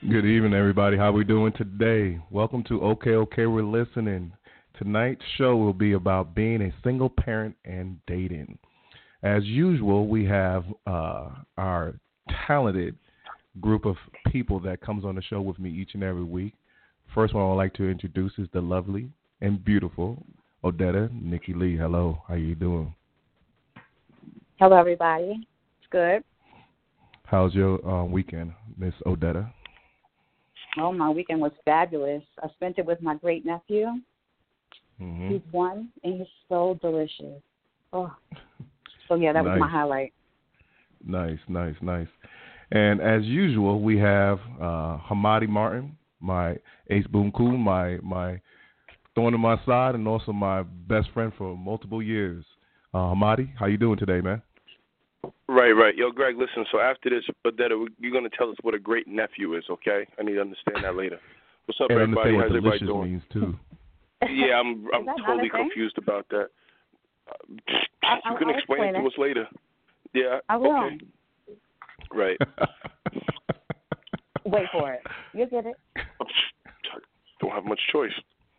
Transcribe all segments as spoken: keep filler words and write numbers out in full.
Good evening, everybody. How we doing today? Welcome to OK OK. We're listening. Tonight's show will be about being a single parent and dating. As usual, we have uh, our talented group of people that comes on the show with me each and every week. First one I would like to introduce is the lovely and beautiful Odetta Nikki Lee. Hello, how you doing? Hello, everybody. It's good. How's your uh, weekend, Miss Odetta? Oh, my weekend was fabulous. I spent it with my great nephew. Mm-hmm. He's one, and he's so delicious. Oh, so yeah, that nice. was my highlight. Nice, nice, nice. And as usual, we have uh, Hamadi Martin, my ace boom cool, my my thorn in my side, and also my best friend for multiple years. Uh, Hamadi, how you doing today, man? Right, right. Yo, Greg, listen, so after this, Odetta, you're going to tell us what a great nephew is, okay? I need to understand that later. What's up, and everybody? How's what everybody doing? Means too. Yeah, I'm I'm totally confused about that. Uh, I, you can I'll explain, explain it to us later. Yeah, I will. Okay. Right. Wait for it. You'll get it. Don't have much choice.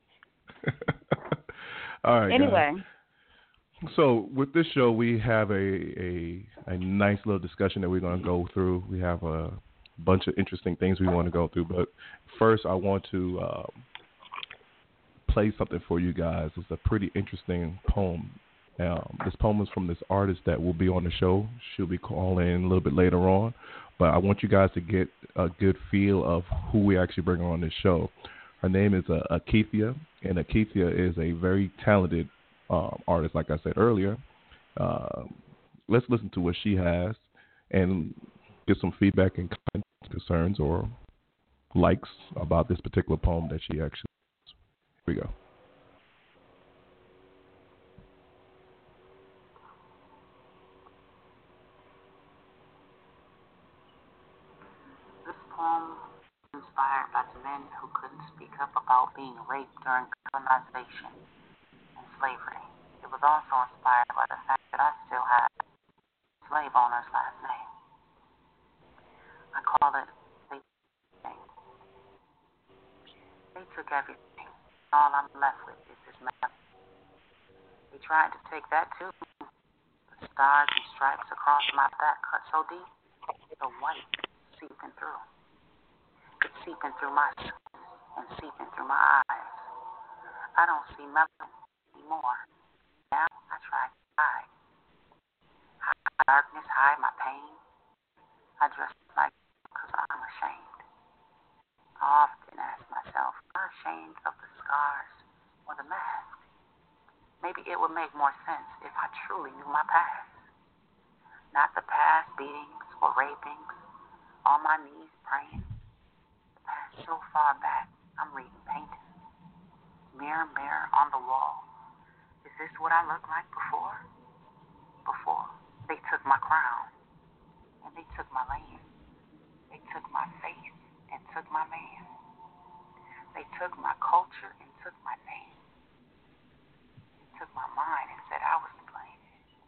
All right, Anyway. Guys. So with this show, we have a, a a nice little discussion that we're going to go through. We have a bunch of interesting things we want to go through. But first, I want to um, play something for you guys. It's a pretty interesting poem. Um, this poem is from this artist that will be on the show. She'll be calling in a little bit later on. But I want you guys to get a good feel of who we actually bring on this show. Her name is uh, Akithia, and Akithia is a very talented Um, artist, like I said earlier. Uh, let's listen to what she has and get some feedback and concerns or likes about this particular poem that she actually has. Here we go. This poem was inspired by the men who couldn't speak up about being raped during colonization and slavery. It was also inspired by the fact that I still have slave owner's last name. I call it they thing. They took everything. All I'm left with is this map. They tried to take that too. The stars and stripes across my back cut so deep, the white seeping through. It's seeping through my skin and seeping through my eyes. I don't see nothing anymore. Now I try to hide. Hide my darkness, hide my pain. I dress like because I'm ashamed. I often ask myself, am I ashamed of the scars or the mask? Maybe it would make more sense if I truly knew my past. Not the past beatings or rapings, on my knees praying. The past so far back, I'm reading paintings. Mirror, mirror on the wall. Is this what I looked like before? Before they took my crown, and they took my land. They took my faith and took my man. They took my culture and took my name. They took my mind and said I was to blame.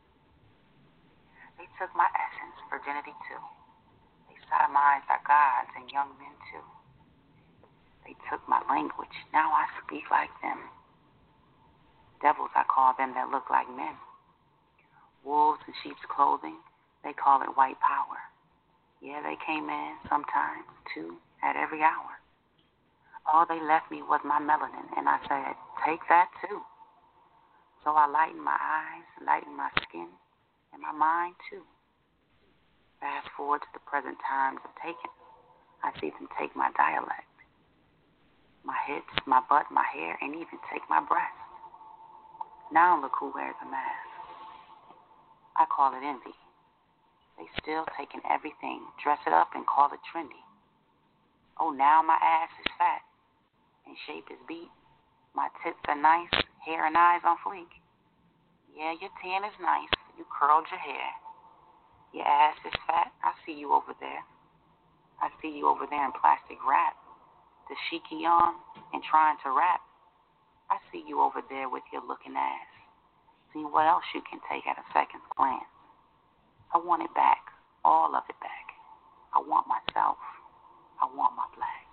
They took my essence, virginity too. They sodomized our gods and young men too. They took my language, now I speak like them. Devils I call them that look like men. Wolves in sheep's clothing, they call it white power. Yeah, they came in sometimes, too, at every hour. All they left me was my melanin, and I said, take that too. So I lightened my eyes, lightened my skin, and my mind too. Fast forward to the present times of taking, I see them take my dialect, my hips, my butt, my hair, and even take my breasts. Now look who wears a mask. I call it envy. They still taking everything, dress it up and call it trendy. Oh, now my ass is fat and shape is beat. My tits are nice, hair and eyes on fleek. Yeah, your tan is nice, you curled your hair. Your ass is fat, I see you over there. I see you over there in plastic wrap. The shiki on and trying to rap. I see you over there with your looking ass. See what else you can take at a second glance. I want it back, all of it back. I want myself. I want my flag.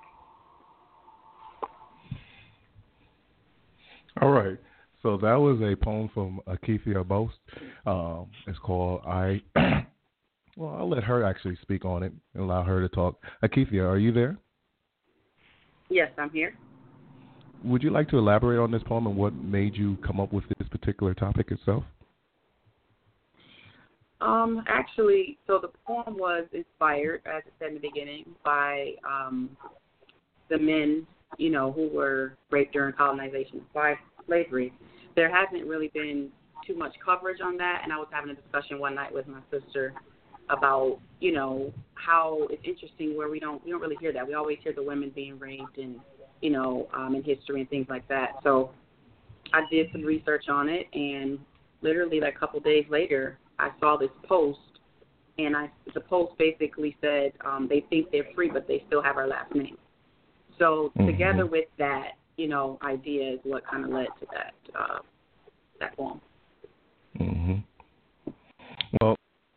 All right. So that was a poem from Akithia Boast. Um, it's called I. Well, I'll let her actually speak on it and allow her to talk. Akithia, are you there? Yes, I'm here. Would you like to elaborate on this poem and what made you come up with this particular topic itself? Um, actually, so the poem was inspired, as I said in the beginning, by um, the men, you know, who were raped during colonization by slavery. There hasn't really been too much coverage on that, and I was having a discussion one night with my sister about, you know, how it's interesting where we don't we don't really hear that. We always hear the women being raped and, you know, um, in history and things like that. So I did some research on it, and literally like a couple days later, I saw this post, and I the post basically said um, they think they're free, but they still have our last name. So mm-hmm. together with that, you know, idea is what kind of led to that uh, that poem. Mm-hmm. Well,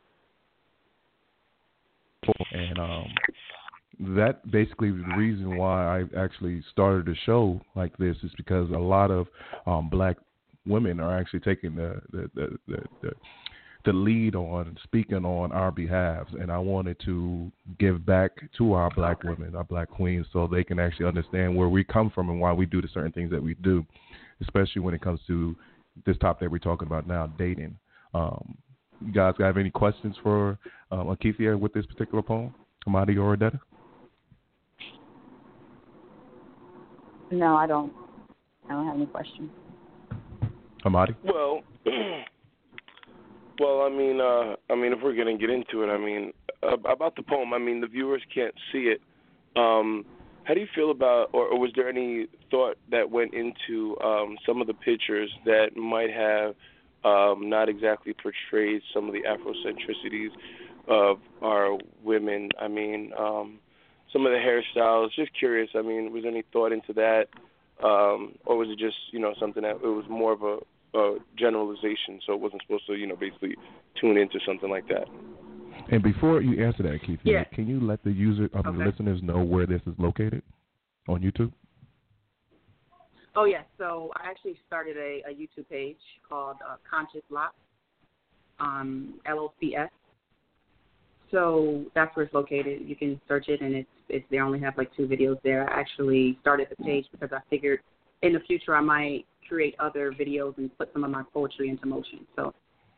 and um, that basically the reason why I actually started a show like this is because a lot of um, black women are actually taking the the the, the, the the lead on speaking on our behalf, and I wanted to give back to our black women, our black queens, so they can actually understand where we come from and why we do the certain things that we do, especially when it comes to this topic that we're talking about now, dating. Um, you guys have any questions for um, Akithia with this particular poem, Hamadi or Odetta? No, I don't. I don't have any questions. Hamadi? Well, well, I mean, uh, I mean, if we're gonna get into it, I mean, uh, about the poem. I mean, the viewers can't see it. Um, how do you feel about, or, or was there any thought that went into um, some of the pictures that might have um, not exactly portrayed some of the Afrocentricities of our women? I mean, um, some of the hairstyles. Just curious. I mean, was there any thought into that, um, or was it just, you know, something that it was more of a Uh, generalization, so it wasn't supposed to, you know, basically tune into something like that? And before you answer that, Keith, yeah. can you let the user, um, okay. the listeners know where this is located on YouTube? Oh, yes. Yeah. So I actually started a, a YouTube page called uh, Conscious Lock, um, L O C S. So that's where it's located. You can search it, and it's it's they only have like two videos there. I actually started the page because I figured in the future I might create other videos and put some of my poetry into motion. So,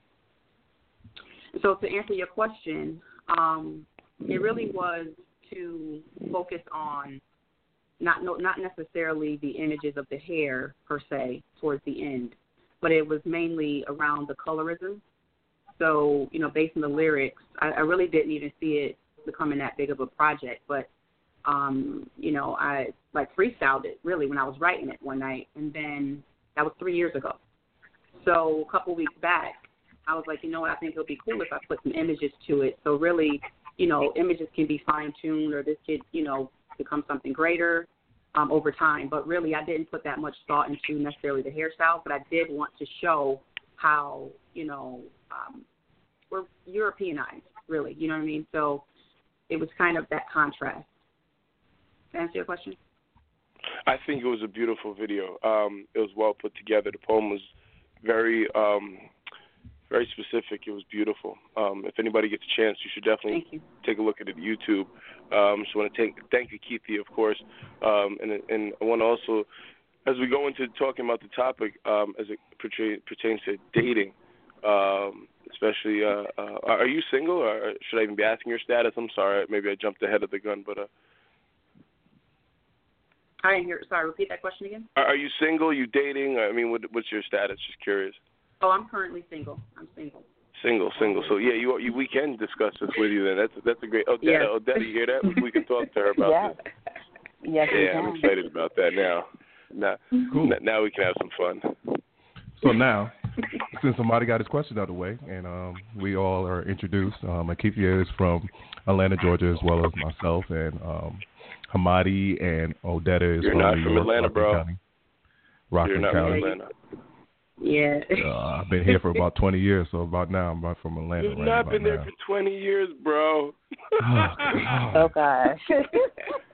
so to answer your question, um, it really was to focus on not no, not necessarily the images of the hair per se towards the end, but it was mainly around the colorism. So, you know, based on the lyrics, I, I really didn't even see it becoming that big of a project, but um, you know, I like freestyled it really when I was writing it one night, and then that was three years ago. So a couple weeks back, I was like, you know what, I think it would be cool if I put some images to it. So really, you know, images can be fine-tuned, or this could, you know, become something greater um, over time. But really, I didn't put that much thought into necessarily the hairstyle, but I did want to show how, you know, um, we're Europeanized, really, you know what I mean? So it was kind of that contrast. Does that answer your question? I think it was a beautiful video. Um, it was well put together. The poem was very, um, very specific. It was beautiful. Um, if anybody gets a chance, you should definitely you. take a look at it on YouTube. Um, so I want to take, thank you, Keithie, of course. Um, and, and I want to also, as we go into talking about the topic, um, as it pertains to dating, um, especially, uh, uh, are you single, or should I even be asking your status? I'm sorry, maybe I jumped ahead of the gun, but... Uh, I didn't hear. Sorry, repeat that question again. Are, are you single? Are you dating? I mean, what, what's your status? Just curious. Oh, I'm currently single. I'm single. Single, single. So yeah, you, you we can discuss this with you then. That's that's a great. Odetta, yes. Odetta, you hear that? We can talk to her about yes. this. Yes. Yeah, I'm excited about that now. Now, cool. now we can have some fun. So now, since somebody got his question out of the way, and um, we all are introduced, um, Akithia is from Atlanta, Georgia, as well as myself, and um, Hamadi and Odetta is You're from not New from York, Atlanta, Rockland bro. County. Rockland You're not County. from Atlanta. Yeah. Uh, I've been here for about twenty years, so about now I'm about from Atlanta. You've right not been there now. for twenty years, bro. Oh, God. Oh, gosh.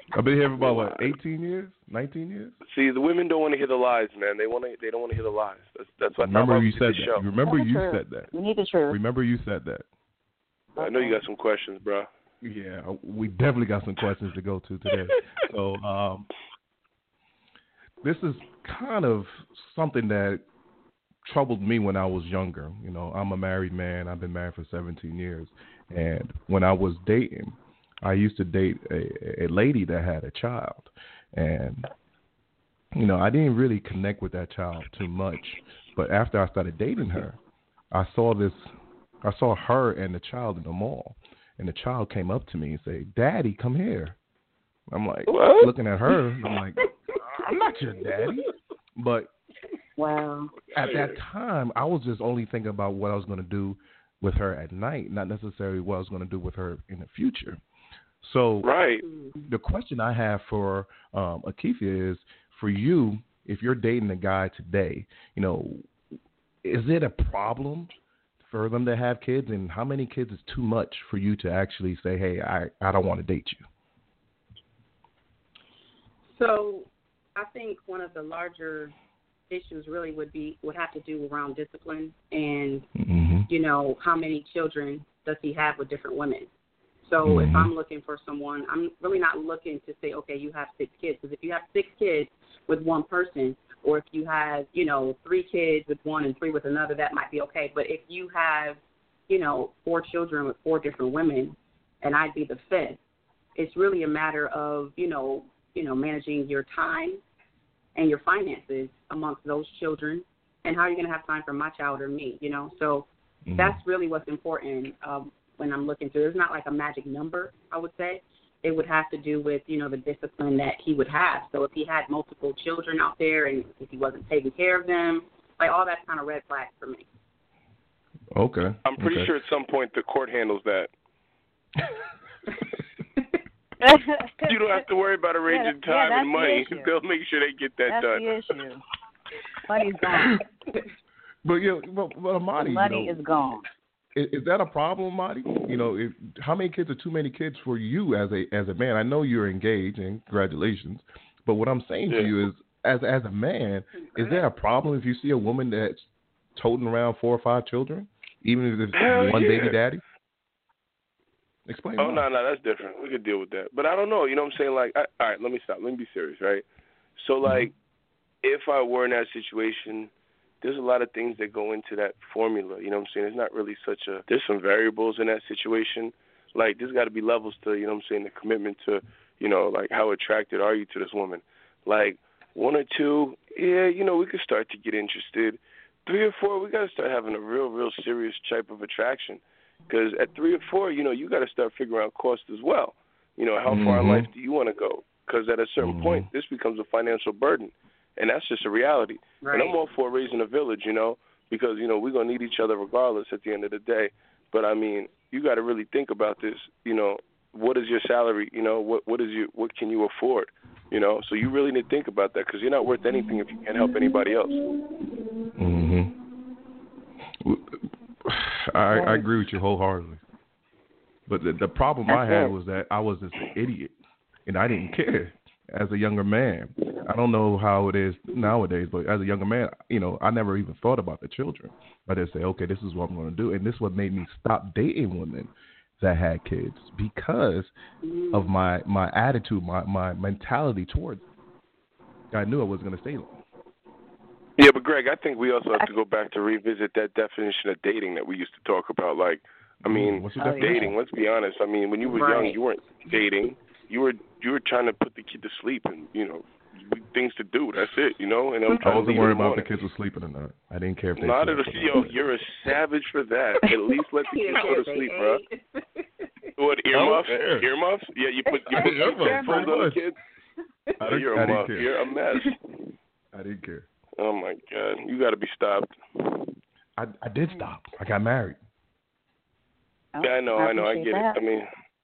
I've been here for about what, eighteen years, nineteen years. See, the women don't want to hear the lies, man. They want to. They don't want to hear the lies. That's that's what. Remember that's why you we said did this that. show. Remember That's you true. said that. We need the truth. Remember you said that. I know you got some questions, bro. Yeah, we definitely got some questions to go to today. So um, this is kind of something that troubled me when I was younger. You know, I'm a married man. I've been married for seventeen years. And when I was dating, I used to date a, a lady that had a child. And, you know, I didn't really connect with that child too much. But after I started dating her, I saw this, I saw her and the child in the mall. And the child came up to me and said, "Daddy, come here." I'm like, what? looking at her, I'm like, I'm not your daddy. But Wow. at that time, I was just only thinking about what I was going to do with her at night, not necessarily what I was going to do with her in the future. So Right. the question I have for um, Akifia is, for you, if you're dating a guy today, you know, is it a problem for them to have kids, and how many kids is too much for you to actually say, hey, I, I don't want to date you? So I think one of the larger issues really would be would have to do around discipline and, Mm-hmm. you know, how many children does he have with different women. So Mm-hmm. if I'm looking for someone, I'm really not looking to say, okay, you have six kids. Because if you have six kids with one person, or if you have, you know, three kids with one and three with another, that might be okay. But if you have, you know, four children with four different women, and I'd be the fifth, it's really a matter of, you know, you know, managing your time and your finances amongst those children, and how you're going to have time for my child or me, you know. So Mm-hmm. that's really what's important um, when I'm looking through. It's not like a magic number, I would say. It would have to do with, you know, the discipline that he would have. So if he had multiple children out there and if he wasn't taking care of them, like all that's kind of red flags for me. Okay. I'm pretty okay. sure at some point the court handles that. You don't have to worry about arranging Yeah, time yeah, and money. that's the issue. They'll make sure they get that That's done. the issue. Money's gone. But, you know, but, but Amadi, Money you know, is gone. Is, is that a problem, Marty? You know, if, how many kids are too many kids for you as a as a man? I know you're engaged, and congratulations. But what I'm saying Yeah. to you is, as as a man, is there a problem if you see a woman that's toting around four or five children, even if it's Hell one yeah. baby daddy? Explain. Oh, why. no, no, that's different. We could deal with that. But I don't know. You know what I'm saying? Like, I, all right, let me stop. Let me be serious, right? So, like, if I were in that situation, there's a lot of things that go into that formula. You know what I'm saying? It's not really such a – there's some variables in that situation. Like, there's got to be levels to, you know what I'm saying, the commitment to, you know, like, how attracted are you to this woman? Like, one or two, yeah, you know, we could start to get interested. Three or four, we got to start having a real, real serious type of attraction. Because at three or four, you know, you got to start figuring out cost as well. You know, how far in Mhm. life do you want to go? Because at a certain Mhm. point, this becomes a financial burden. And that's just a reality. Right. And I'm all for raising a village, you know, because, you know, we're going to need each other regardless at the end of the day. But, I mean, you got to really think about this, you know, what is your salary, you know, what what is your, what can you afford, you know? So you really need to think about that because you're not worth anything if you can't help anybody else. Mm-hmm. I, I agree with you wholeheartedly. But the, the problem That's I had it. was that I was just an idiot, and I didn't care as a younger man. I don't know how it is nowadays, but as a younger man, you know, I never even thought about the children. I just say, okay, this is what I'm going to do. And this is what made me stop dating women that had kids because of my, my attitude, my, my mentality towards it. I knew I wasn't going to stay long. Yeah, but Greg, I think we also have to go back to revisit that definition of dating that we used to talk about. Like, I mean, What's your Oh, definition? dating, let's be honest. I mean, when you were young, Right. you weren't dating. You were you were trying to put the kid to sleep and, you know, things to do. That's it, you know? And I'm I trying to wasn't leave worried in the about the morning. kids were sleeping or not. I didn't care if they Not at slept a, or yo, not. you're a savage for that. At least let the He kids didn't go care to if sleep, they bro. ate. What, earmuffs? care. Earmuffs? Yeah, you put you put Earmuffs, phones on the much. kids? I didn't, You're I a didn't muff. care. You're a mess. I didn't care. Oh, my God. You got to be stopped. I, I did stop. I got married. Oh, Yeah, I know, I know, I appreciate get that. it. I mean,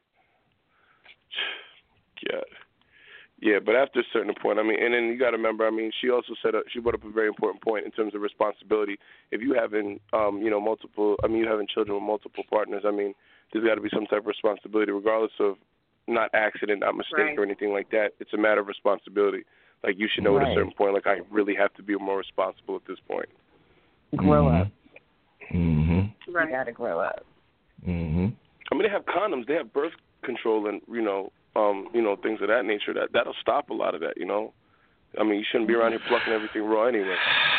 yeah, yeah, but after a certain point, I mean, and then you got to remember, I mean, she also said uh, she brought up a very important point in terms of responsibility. If you having, um, you know, multiple, I mean, you having children with multiple partners, I mean, there's got to be some type of responsibility, regardless of not accident, not mistake Right. or anything like that. It's a matter of responsibility. Like you should know Right. at a certain point, like I really have to be more responsible at this point. Grow up. Mm-hmm. Right. You gotta grow up. Mm-hmm. I mean, they have condoms, they have birth control, and you know, um, you know, things of that nature. That that'll stop a lot of that. You know, I mean, you shouldn't be around here plucking everything raw anyway.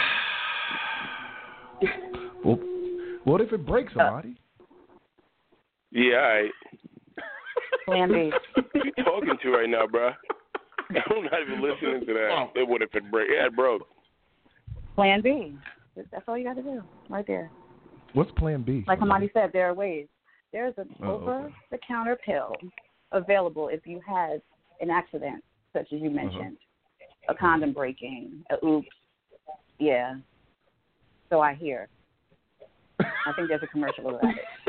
Well, what if it breaks somebody? Yeah, all right. Plan B. Who you talking to right now, bro? I'm not even listening to that. It would if it break. Yeah, it broke. Plan B. That's all you got to do, right there. What's Plan B? Like Hamani said, there are ways. There's an Oh, okay. over-the-counter pill available if you had an accident, such as you mentioned, a condom breaking, a oops. Yeah. So I hear. I think there's a commercial about it.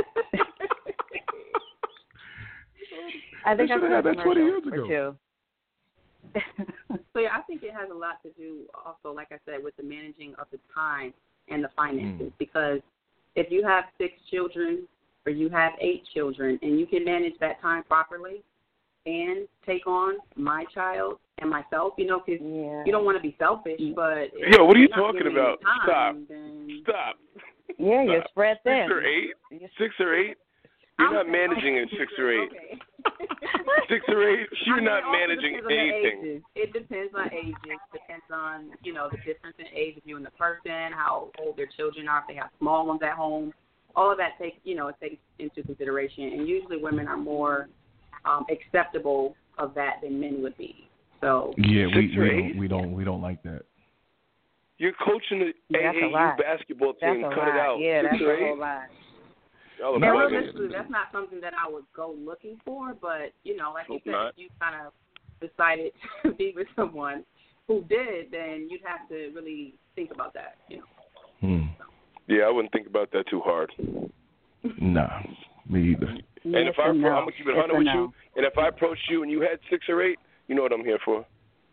I think They I've should have seen a had that twenty years commercial ago. or two. So yeah, I think it has a lot to do also, like I said, with the managing of the time and the finances. Mm. Because if you have six children or you have eight children and you can manage that time properly and take on my child and myself, you know, because Yeah. you don't want to be selfish, but if Yo, what are you you're not talking giving me about? time, Stop. Then Stop. Yeah, you're Stop. spread thin. Six or eight? You're- Six or eight? You're not Okay, managing okay. in six or eight. Okay. Six or eight? You're I mean, not it also managing depends on the anything. ages. It depends on ages. Depends on, you know, the difference in age of you and the person, how old their children are, if they have small ones at home. All of that takes, you know, it takes into consideration. And usually women are more um, acceptable of that than men would be. So Yeah, we Six or we eight? don't we don't we don't like that. You're coaching the Yeah, that's a A A U lot. basketball That's team. a Cut it lot. out. Yeah, Six that's or a whole eight? lot. Y'all are and No, bugging. realistically, that's not something that I would go looking for. But, you know, like Hope you said, not. if you kind of decided to be with someone who did, then you'd have to really think about that, you know. Hmm. Yeah, I wouldn't think about that too hard. Nah, me either. And Yes if I, and no. I'm gonna keep it Yes hundred and with no. you, and if I approached you and you had six or eight, you know what I'm here for.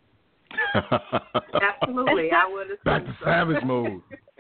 Absolutely, I would assume That's so. savage mode.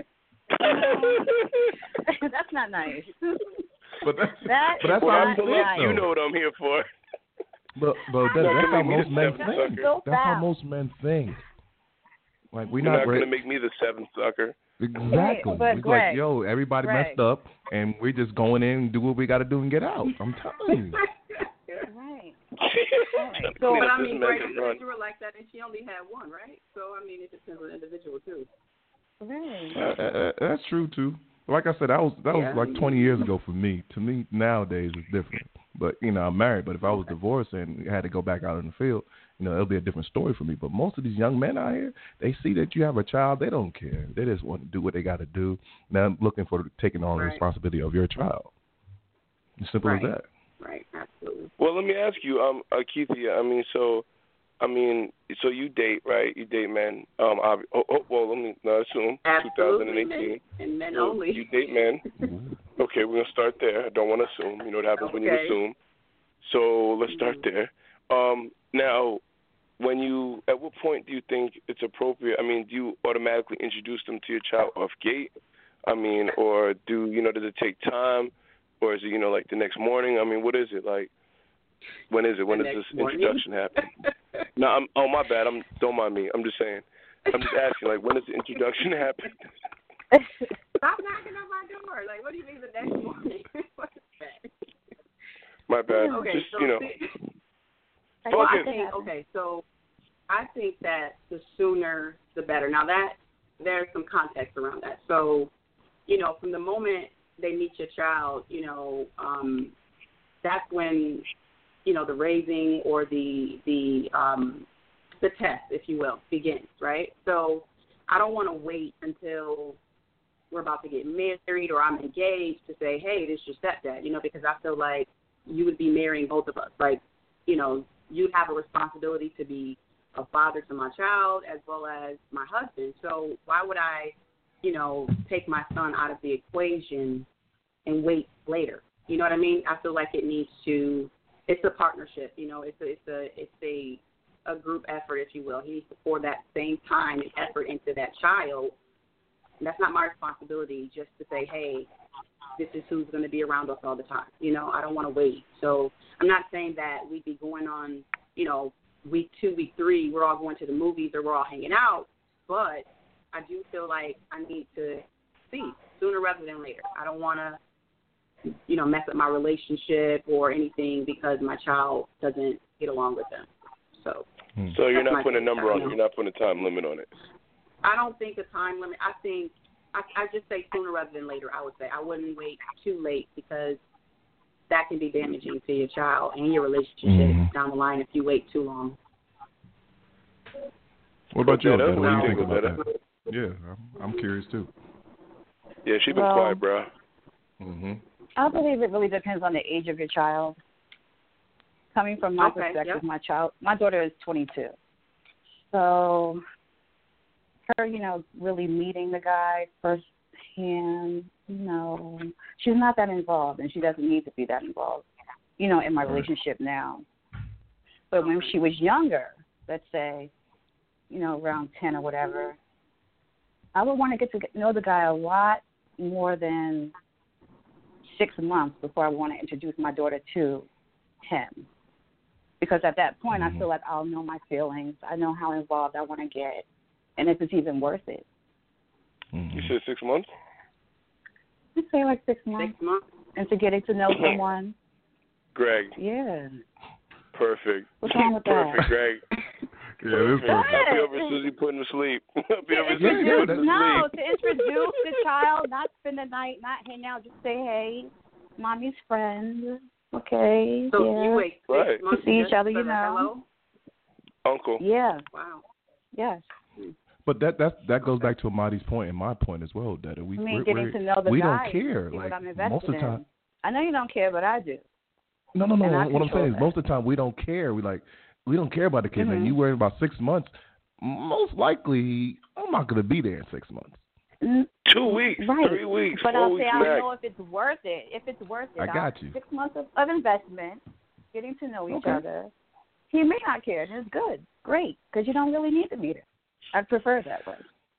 That's not nice. But that's That but that's is When how I we not pull think, up, nice. you though. know what I'm here for. But but that, You're not that's how gonna make me most the men seventh think. sucker. So That's how foul. most men think. Like we're You're not, not ready. gonna make me the seventh sucker. Exactly. But It's Greg, like, yo, everybody Greg. messed up, and we're just going in and do what we got to do and get out. I'm telling you. Right. Right. So, But I This mean, man Greg, can you run. said you were like that, and she only had one, right? So I mean, it depends on the individual too. Right. Uh, uh, that's true too. Like I said, that was that Yeah. was like twenty years ago for me. To me, nowadays it's different. But you know, I'm married. But if I was divorced and had to go back out in the field, you know, it'll be a different story for me. But most of these young men out here, they see that you have a child, they don't care. They just want to do what they got to do. Now, I'm looking for taking on the Right. responsibility of your child. As simple Right. as that. Right, absolutely. Well, let me ask you, um, uh, Keithia. I mean, so, I mean, so you date, right? You date men. Um, ob- oh, oh, well, let me not assume. Absolutely, twenty eighteen. men, and men So only. You date men. Okay, we're gonna start there. I don't want to assume. You know what happens when you Okay. assume. So let's start there. Um, now, when you, at what point do you think it's appropriate? I mean, do you automatically introduce them to your child off gate? I mean, or do you know? Does it take time, or is it you know like the next morning? I mean, what is it like? When is it? When The does next this morning. introduction happen? No, I'm. Oh, my bad. I'm. Don't mind me. I'm just saying. I'm just asking. Like, when does the introduction happen? Stop knocking on my door. Like, what do you mean the next morning? What is that? My bad. Okay, just so you know. see- Fuck well, I it. think, okay, so I think that the sooner the better. Now that there's some context around that. So, you know, from the moment they meet your child, you know, um, that's when, you know, the raising or the the um, the test, if you will, begins, right? So I don't want to wait until we're about to get married or I'm engaged to say, hey, this is your stepdad, you know, because I feel like you would be marrying both of us. Like, you know, you have a responsibility to be a father to my child as well as my husband. So why would I, you know, take my son out of the equation and wait later? You know what I mean? I feel like it needs to. It's a partnership. You know, it's a it's a it's a a group effort, if you will. He needs to pour that same time and effort into that child. And that's not my responsibility just to say, hey, this is who's going to be around us all the time. You know, I don't want to wait. So I'm not saying that we'd be going on, you know, week two, week three, we're all going to the movies or we're all hanging out. But I do feel like I need to see sooner rather than later. I don't want to, you know, mess up my relationship or anything because my child doesn't get along with them. So, hmm. so you're not putting a number on it. Know. You're not putting a time limit on it. I don't think a time limit. I think I, I just say sooner rather than later. I would say I wouldn't wait too late because that can be damaging to your child and your relationship mm-hmm. down the line if you wait too long. What about you? What do you think about that? Yeah, I'm, I'm curious too. Yeah, she's been well, quiet, bro. Mm-hmm. I believe it really depends on the age of your child. Coming from my okay, perspective, yep. my child, my daughter is twenty-two, so her, you know, really meeting the guy firsthand, you know, she's not that involved, and she doesn't need to be that involved, you know, in my relationship now. But when she was younger, let's say, you know, around ten or whatever, I would want to get to know the guy a lot more than six months before I want to introduce my daughter to him. Because at that point, mm-hmm. I feel like I'll know my feelings. I know how involved I want to get, and if it's even worth it. Mm-hmm. You said six months? I say like six months. Six months. And to getting to know someone. Greg. Yeah. Perfect. What's wrong with Perfect, that? Greg. Yeah, this I'll be over Susie putting to sleep. I'll be over Susie yeah, putting to no, sleep. to introduce the child, not spend the night, not hang out, just say, hey, mommy's friend. Okay. So yeah. you wait six right. months to see just each other, for you the know. Hello? Uncle. Yeah. Wow. Yes. But that that that goes back to Amadi's point and my point as well, that we I mean, we're, getting we're, to know the we guy don't care. see Like what I'm invested most of the time. in. I know you don't care, but I do. No, no, no. And I What I'm saying that. is most of the time we don't care. We like we don't care about the kid. Mm-hmm. And you worry about six months. Most likely, I'm not going to be there in six months. Two weeks, right. three weeks, but four I'll weeks say I max. don't know if it's worth it. If it's worth it, I got you. Six months of, of investment, getting to know each okay. other. He may not care, and it's good, great, because you don't really need to be there. I prefer it that way.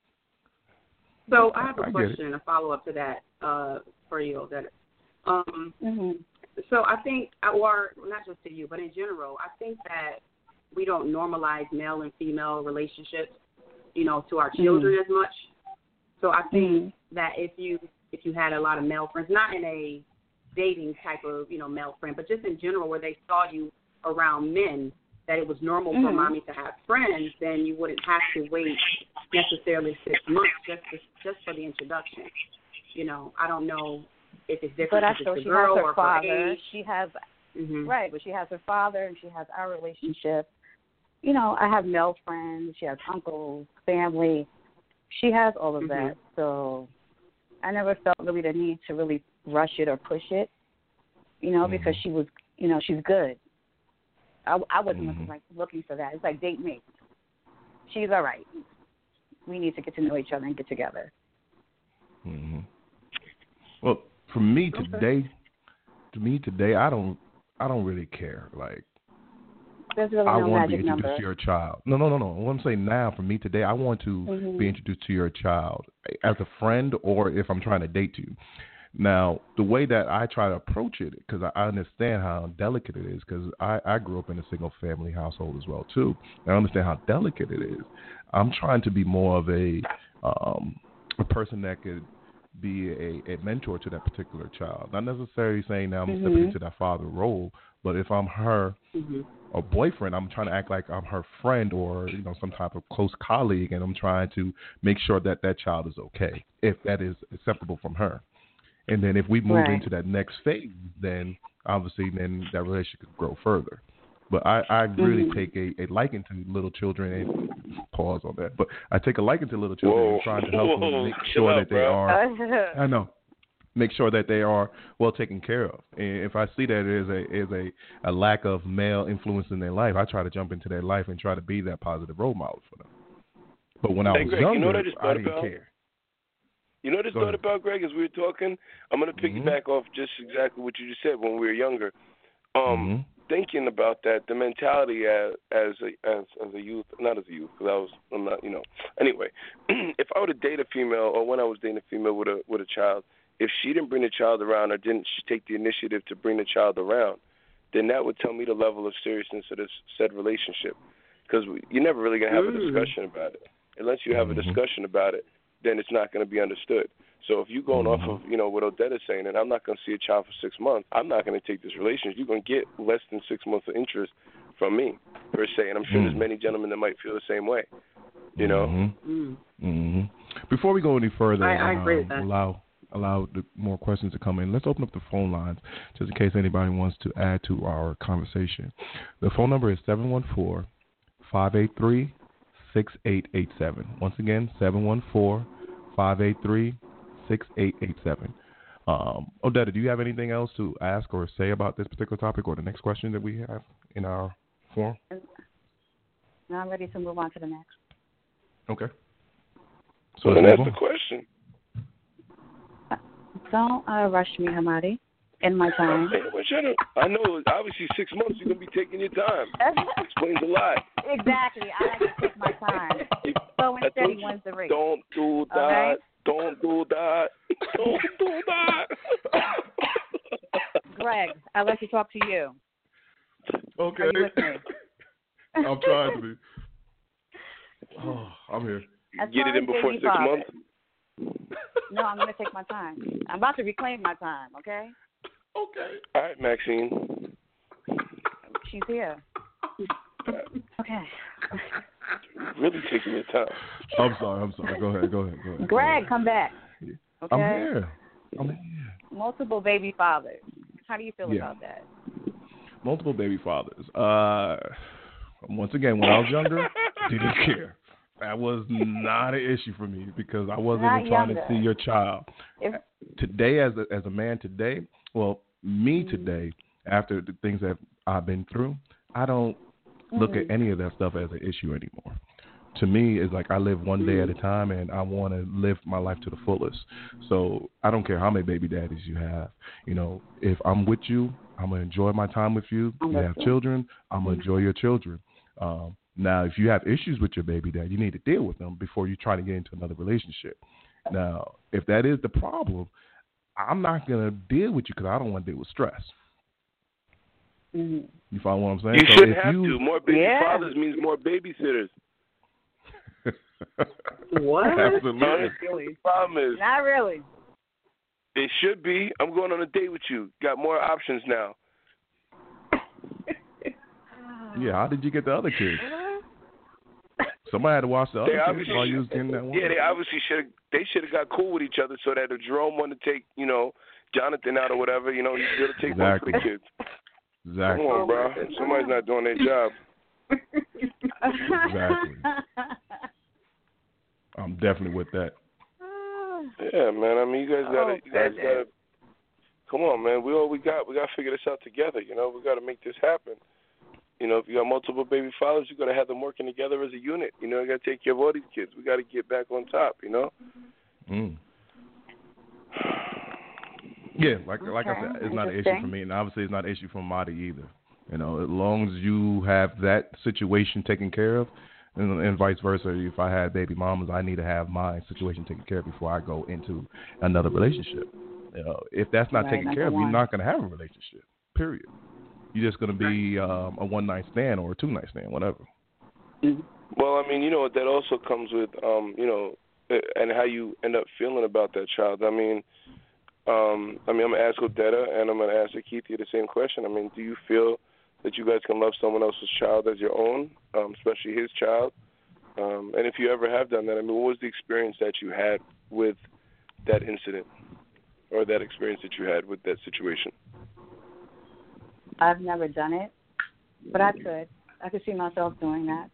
So I have a I question, a follow up to that uh, for you, that um, mm-hmm. So I think, or not just to you, but in general, I think that we don't normalize male and female relationships, you know, to our children mm-hmm. as much. So I think mm-hmm. that if you if you had a lot of male friends, not in a dating type of, you know, male friend, but just in general where they saw you around men, that it was normal mm-hmm. for mommy to have friends, then you wouldn't have to wait necessarily six months just to, just for the introduction. You know, I don't know if it's different but I if feel it's she a girl has her or father. her age. She has mm-hmm. right, but she has her father and she has our relationship. You know, I have male friends. She has uncles, family. She has all of mm-hmm. that. So I never felt really the need to really rush it or push it. You know, mm-hmm. because she was, you know, she's good. I, I wasn't mm-hmm. like looking for that. It's like date me. She's all right. We need to get to know each other and get together. Mm-hmm. Well, for me today, to me today, I don't, I don't really care. Like, There's really I no want to be magic introduced number. to your child. No, no, no, no. What I'm saying now, for me today, I want to mm-hmm. be introduced to your child as a friend, or if I'm trying to date you. Now, the way that I try to approach it, because I understand how delicate it is, because I, I grew up in a single-family household as well, too. I understand how delicate it is. I'm trying to be more of a um, a person that could be a, a mentor to that particular child. Not necessarily saying that I'm mm-hmm. stepping into that father role, but if I'm her mm-hmm. or boyfriend, I'm trying to act like I'm her friend or, you know, some type of close colleague, and I'm trying to make sure that that child is okay, if that is acceptable from her. And then if we move right. into that next phase, then obviously then that relationship could grow further. But I, I really mm-hmm. take a, a liking to little children, and pause on that, but I take a liking to little children Whoa. and trying to help Whoa. them make Chill sure out, that they bro. are, I know, make sure that they are well taken care of. And if I see that there's a, is a, a lack of male influence in their life, I try to jump into their life and try to be that positive role model for them. But when I hey, was Greg, younger, you know what I, just I didn't about? care. You know what I just Go thought ahead. about, Greg, as we were talking? I'm going to piggyback mm-hmm. off just exactly what you just said when we were younger. Um, mm-hmm. Thinking about that, the mentality as as a, as, as a youth, not as a youth, because I was, I'm not, you know. Anyway, if I were to date a female, or when I was dating a female with a with a child, if she didn't bring the child around or didn't take the initiative to bring the child around, then that would tell me the level of seriousness of this said relationship. Because you're never really going to have a discussion about it. Unless you have a discussion about it, then it's not going to be understood. So if you're going off of, you know, what Odette is saying, and I'm not going to see a child for six months, I'm not going to take this relationship. You're going to get less than six months of interest from me, per se. And I'm sure mm. there's many gentlemen that might feel the same way, you know? Mm-hmm. Mm-hmm. Before we go any further, I, I agree um, with that. allow allow the more questions to come in. Let's open up the phone lines just in case anybody wants to add to our conversation. The phone number is seven one four, five eight three, six eight eight seven. Once again, seven one four, five eight three, six eight eight seven. Um, Odetta, do you have anything else to ask or say about this particular topic or the next question that we have in our forum? Now I'm ready to move on to the next. Okay. So then that's the question. Don't uh, rush me, Hamadi, in my time. I know, obviously, six months you're going to be taking your time. Explains a lot. Exactly. I like to take my time. So instead, he wins the race. Don't do that. Okay? Don't do that. Don't do that. Greg, I'll let you talk to you. Okay. Are you with me? I'm trying to be. Oh, I'm here. As Get it in before six father. months? No, I'm going to take my time. I'm about to reclaim my time, okay? Okay. All right, Maxine. She's here. Okay. Really taking your time. I'm sorry, I'm sorry. Go ahead, go ahead, go ahead. Greg, come back. Okay? I'm here. I'm here. Multiple baby fathers. How do you feel yeah. about that? Multiple baby fathers. Uh, once again, when I was younger, didn't care. That was not an issue for me because I wasn't not even trying younger. to see your child. If, today, as a, as a man today, well, me mm-hmm. today, after the things that I've been through, I don't mm-hmm. look at any of that stuff as an issue anymore. To me, it's like I live one mm-hmm. day at a time, and I want to live my life to the fullest. So I don't care how many baby daddies you have. You know, if I'm with you, I'm going to enjoy my time with you. I'm you have children, I'm going to enjoy your children. Um, now, if you have issues with your baby dad, you need to deal with them before you try to get into another relationship. Now, if that is the problem, I'm not going to deal with you because I don't want to deal with stress. Mm-hmm. You follow what I'm saying? You so shouldn't have you, to. More baby yeah. fathers means more babysitters. What? Absolutely. The problem is, not really. It should be. I'm going on a date with you. Got more options now. Yeah, how did you get the other kids? Somebody had to watch the other they kids while you was getting that one. Yeah, they obviously should. They should have got cool with each other so that if Jerome wanted to take, you know, Jonathan out or whatever, you know, he's going to take exactly. one for the kids. Exactly. Come on, bro. Somebody's not doing their job. Exactly. I'm definitely with that. Yeah, man. I mean, you guys got to, you guys got to. Come on, man. We all we got. We got to figure this out together. You know, we got to make this happen. You know, if you got multiple baby fathers, you got to have them working together as a unit. You know, you got to take care of all these kids. We got to get back on top. You know. Mm. Yeah, like okay. like I said, it's not an issue for me, and obviously it's not an issue for Marty either. You know, as long as you have that situation taken care of, and, and vice versa. If I had baby mamas, I need to have my situation taken care of before I go into another relationship. You know, if that's not right, taken care of, one. You're not going to have a relationship. Period. You're just going to be um, a one night stand or a two night stand, whatever. Well, I mean, you know, that also comes with, um, you know, and how you end up feeling about that child. I mean. Um, I mean, I'm going to ask Odetta, and I'm going to ask Keithia the same question. I mean, do you feel that you guys can love someone else's child as your own, um, especially his child? Um, and if you ever have done that, I mean, what was the experience that you had with that incident or that experience that you had with that situation? I've never done it, but I could. I could see myself doing that.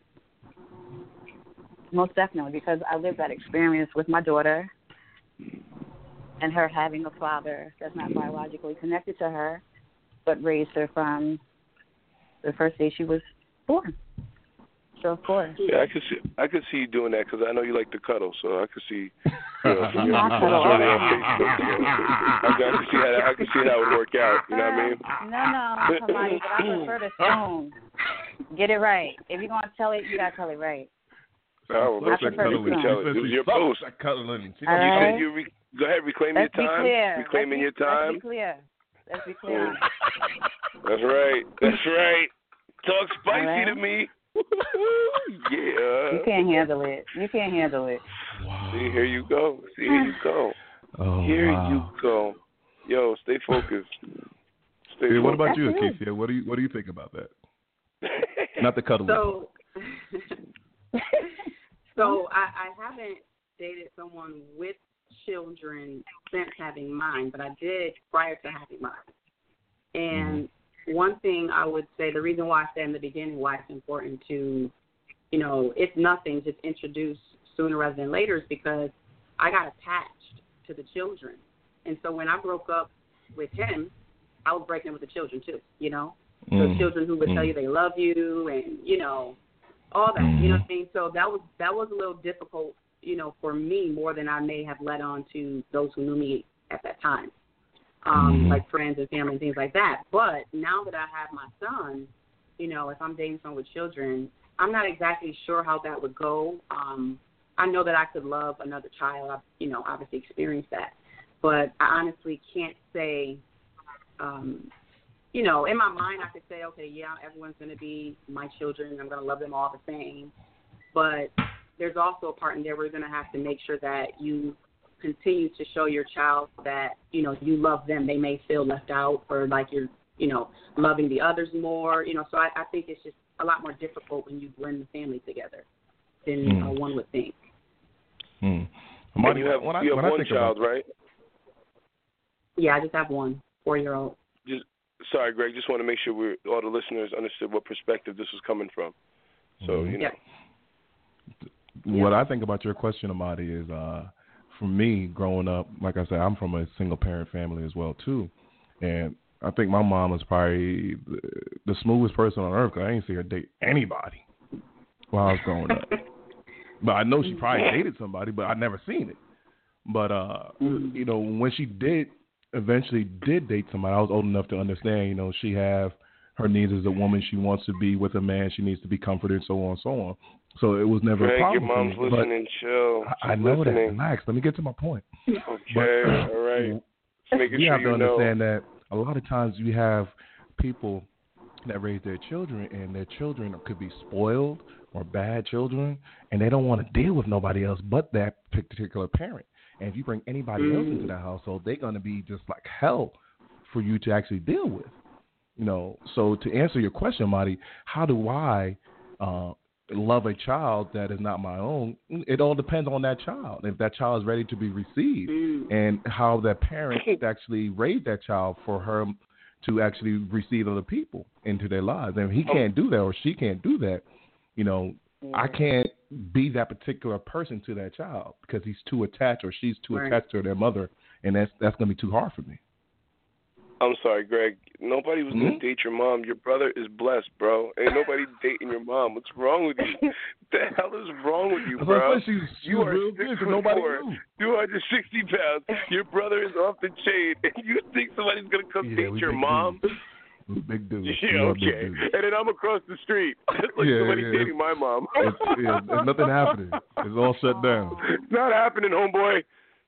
Most definitely, because I lived that experience with my daughter. And her having a father that's not biologically connected to her, but raised her from the first day she was born. So of course. Yeah, I could see. I could see you doing that because I know you like to cuddle. So I could see. You know, from your, I cuddle. on Facebook, so I could see how I could see how it would work out. You know what I mean? No, no, somebody, but I prefer to spoon. Get it right. If you're gonna tell it, you gotta tell it right. Oh, well, I prefer to tell it. It was your post. Cuddling. You said you re- Go ahead, reclaim Let's your be time. clear. Reclaiming let's be, your time. Let's be clear. Let's be clear. That's right. That's right. Talk spicy right. to me. Yeah. You can't handle it. You can't handle it. Wow. See, here you go. See, here you go. Oh, Here wow. you go. Yo, stay focused. Stay Yeah, what focused. about you, That's Akeisha? What do you What do you think about that? Not the cuddling. So, so I, I haven't dated someone with children since having mine, but I did prior to having mine. And mm-hmm. one thing I would say, the reason why I said in the beginning why it's important to, you know, if nothing, just introduce sooner rather than later is because I got attached to the children. And so when I broke up with him, I was breaking up with the children too, you know. Mm. The children who would mm. tell you they love you and, you know, all that, mm. you know what I mean? So that was that was a little difficult, you know, for me more than I may have let on to those who knew me at that time, um, mm. like friends and family and things like that. But now that I have my son, you know, if I'm dating someone with children, I'm not exactly sure how that would go. Um, I know that I could love another child. I've, you know, obviously experienced that. But I honestly can't say, um, you know, in my mind I could say, okay, yeah, everyone's going to be my children. I'm going to love them all the same. But there's also a part in there where you're going to have to make sure that you continue to show your child that, you know, you love them. They may feel left out or like you're, you know, loving the others more. You know, so I, I think it's just a lot more difficult when you blend the family together than mm. uh, one would think. Mm. And you have, I, you have one child, about, right? Yeah, I just have one, four-year-old. Just, sorry, Greg, just want to make sure we all the listeners understood what perspective this was coming from. So, mm-hmm. you know. Yeah. What I think about your question, Amadi, is uh, for me, growing up, like I said, I'm from a single-parent family as well, too. And I think my mom was probably the, the smoothest person on earth because I didn't see her date anybody while I was growing up. But I know she probably dated somebody, but I never seen it. But, uh, mm. you know, when she did eventually did date somebody, I was old enough to understand, you know, she have her needs as a woman. She wants to be with a man. She needs to be comforted, so on and so on. So it was never Greg, a problem your mom's for me. listening, chill. I, I know listening. that. Relax. Let me get to my point. Okay, but, all right. Just making you sure have to you understand know. that a lot of times you have people that raise their children, and their children could be spoiled or bad children, and they don't want to deal with nobody else but that particular parent. And if you bring anybody mm. else into that household, they're going to be just like hell for you to actually deal with. You know, so to answer your question, Marty, how do I uh, love a child that is not my own? It all depends on that child. If that child is ready to be received mm. and how that parent actually raised that child for her to actually receive other people into their lives. And if he can't do that or she can't do that, you know, yeah. I can't be that particular person to that child because he's too attached or she's too right. attached to their mother, and that's that's going to be too hard for me. I'm sorry, Greg. Nobody was mm-hmm. going to date your mom. Your brother is blessed, bro. Ain't nobody dating your mom. What's wrong with you? What the hell is wrong with you, bro? She's, she's you are real six good, foot nobody four, knew. two hundred sixty pounds. Your brother is off the chain, and you think somebody's going to come yeah, date your mom? Dudes. Big dude. Yeah, okay. And then I'm across the street. It's like yeah, somebody yeah. dating my mom. It's, yeah, there's nothing happening. It's all shut down. It's not happening, homeboy.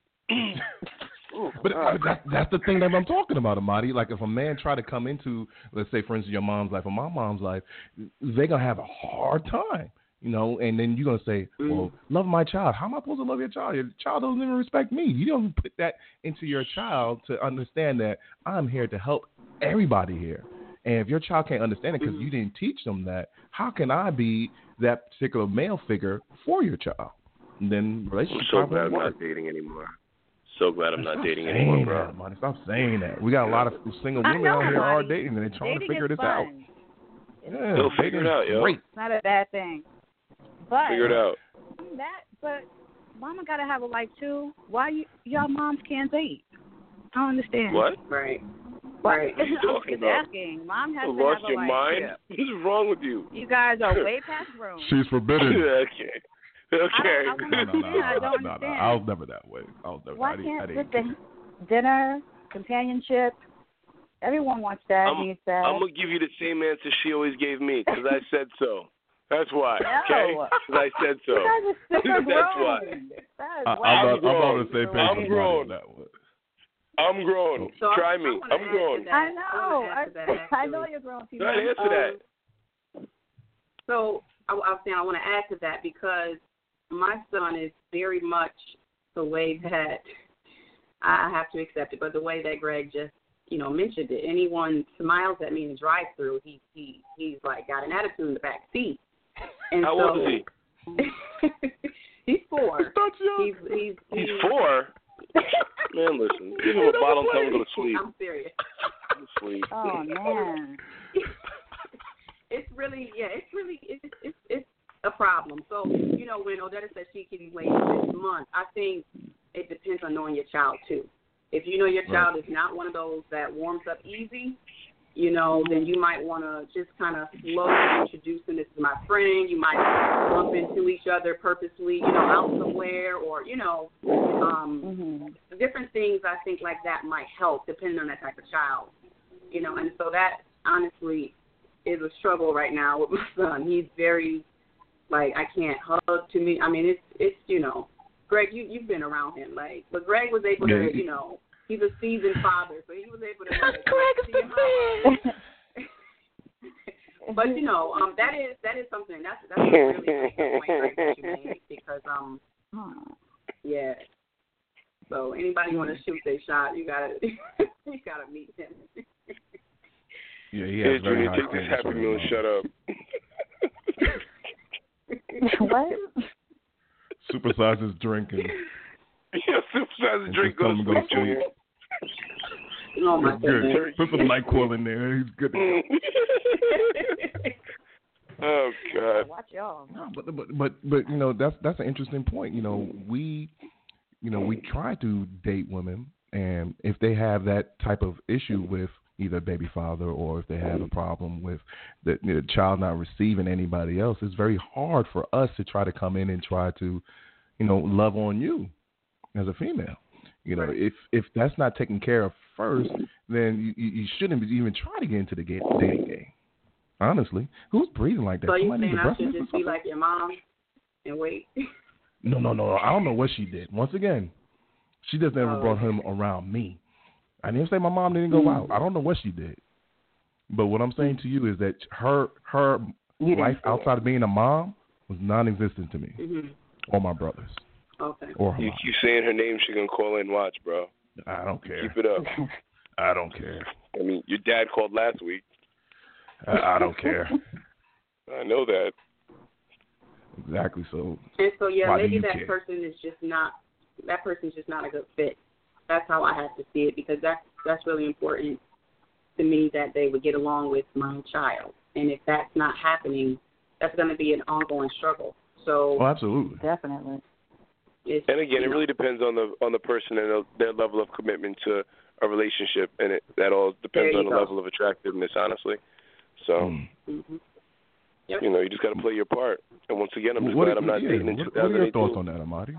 But uh, that's, that's the thing that I'm talking about, Amadi. Like if a man try to come into, let's say, for instance, your mom's life or my mom's life, they're going to have a hard time. You know, and then you're going to say, well, love my child. How am I supposed to love your child? Your child doesn't even respect me. You don't put that into your child to understand that I'm here to help everybody here. And if your child can't understand it because you didn't teach them that, how can I be that particular male figure for your child? And then relationship. I'm so glad I'm not dating anymore. So glad I'm not Stop dating anymore, bro. That, man. Stop saying that. We got a lot of single women out here are dating, and they're trying dating to figure this fun. out. Yeah, They'll figure it out, yo. Great. It's not a bad thing. But figure it out. That, but mama gotta have a life too. Why you, y'all moms can't date? I don't understand. What? Right. Right. What are you talking about? Asking. Mom has you to lost have a your life mind? too. What's wrong with you? You guys are way past room. She's forbidden. okay. Okay. I, I, no, no, no, no, I don't no, understand. no, I was never that way. I was never. Why I didn't, can't I didn't listen? Dinner, companionship. Everyone wants that. I'm, needs that. I'm gonna give you the same answer she always gave me because I said so. That's why. Okay, No. 'cause I said so. You guys are super That's grown. why. That is I, wow. I'm, I'm on, I'm on the grown. same page I'm with grown. Marty on that one. I'm grown. So I- Try I me. wanna I'm add grown. to that. I I know. wanna I, add to that, I actually. know you're grown. Go ahead, answer that. Um, So I, I was saying I want to add to that because my son is very much the way that I have to accept it, but the way that Greg just, you know, mentioned it. Anyone smiles at me in the drive-through, he he he's like got an attitude in the back seat. And How so, old is he? he's four. He's he's, He's he's four. Man, listen. Give him a bottle and tell him to go to sleep. I'm serious. Go to sleep. Oh man. It's really, yeah, it's really, it's, it's it's a problem. So, you know, when Odetta said she can wait six months, I think it depends on knowing your child, too. If you know your child is not one of those that warms up easy, you know, then you might want to just kind of slowly introduce them. This is my friend. You might bump into each other purposely, you know, out somewhere or, you know, um, Mm-hmm. different things I think like that might help depending on that type of child, you know. And so that, honestly, is a struggle right now with my son. He's very, like, I can't hug to me. I mean, it's, it's you know, Greg, you, you've been around him. Like, but Greg was able Yeah. to, you know, he's a seasoned father, so he was able to. Like, Greg is see the him out. man. But, you know, um, that is that is something, that's, that's a really good point, Greg, that you made, because, um, yeah. So anybody want to shoot their shot, you gotta, you gotta meet him. Yeah, he Yeah, has very Junior, high take this standards Happy for Meal and his shut up. What? mom. Supersize his drinking. Yeah, supersize the And drink. just tell Go him to to go sleep, to Junior. Oh, my It's good. goodness. Put some NyQuil in there. He's good to go. Oh, God. Watch y'all. No, but but but but you know that's that's an interesting point. You know we, you know we try to date women, and if they have that type of issue with either baby father or if they have a problem with the, you know, the child not receiving anybody else, it's very hard for us to try to come in and try to, you know, love on you as a female. You know, Right. if if that's not taken care of first, then you, you shouldn't even try to get into the ga- dating game. Honestly, who's breathing like that? So you Somebody saying need a I breast should milk or just be something? like your mom and wait? No, no, no. I don't know what she did. Once again, she just never Oh. brought him around me. I didn't say my mom didn't go out. I don't know what she did. But what I'm saying to you is that her her You life didn't see outside of being a mom was non-existent to me Mm-hmm. or my brothers Okay. or her You mom. keep saying her name, she gonna call in. Watch, bro. I don't care. Keep it up. I don't care. I mean, your dad called last week. I, I don't care. I know that. Exactly. So And so yeah, Why do maybe you that care? person is just not that person's just not a good fit. That's how I have to see it, because that's that's really important to me, that they would get along with my child. And if that's not happening, that's going to be an ongoing struggle. So oh, absolutely. Definitely. it's, And again, you it know, really depends on the on the person and their level of commitment to a relationship, and it, that all depends There on you the go. level of attractiveness, honestly. So, Mm. Mhm. Yep. you know, you just got to play your part. And once again, I'm just What, glad I'm not yeah, dating in what, what are your thoughts twenty eighteen. on that, Amadi?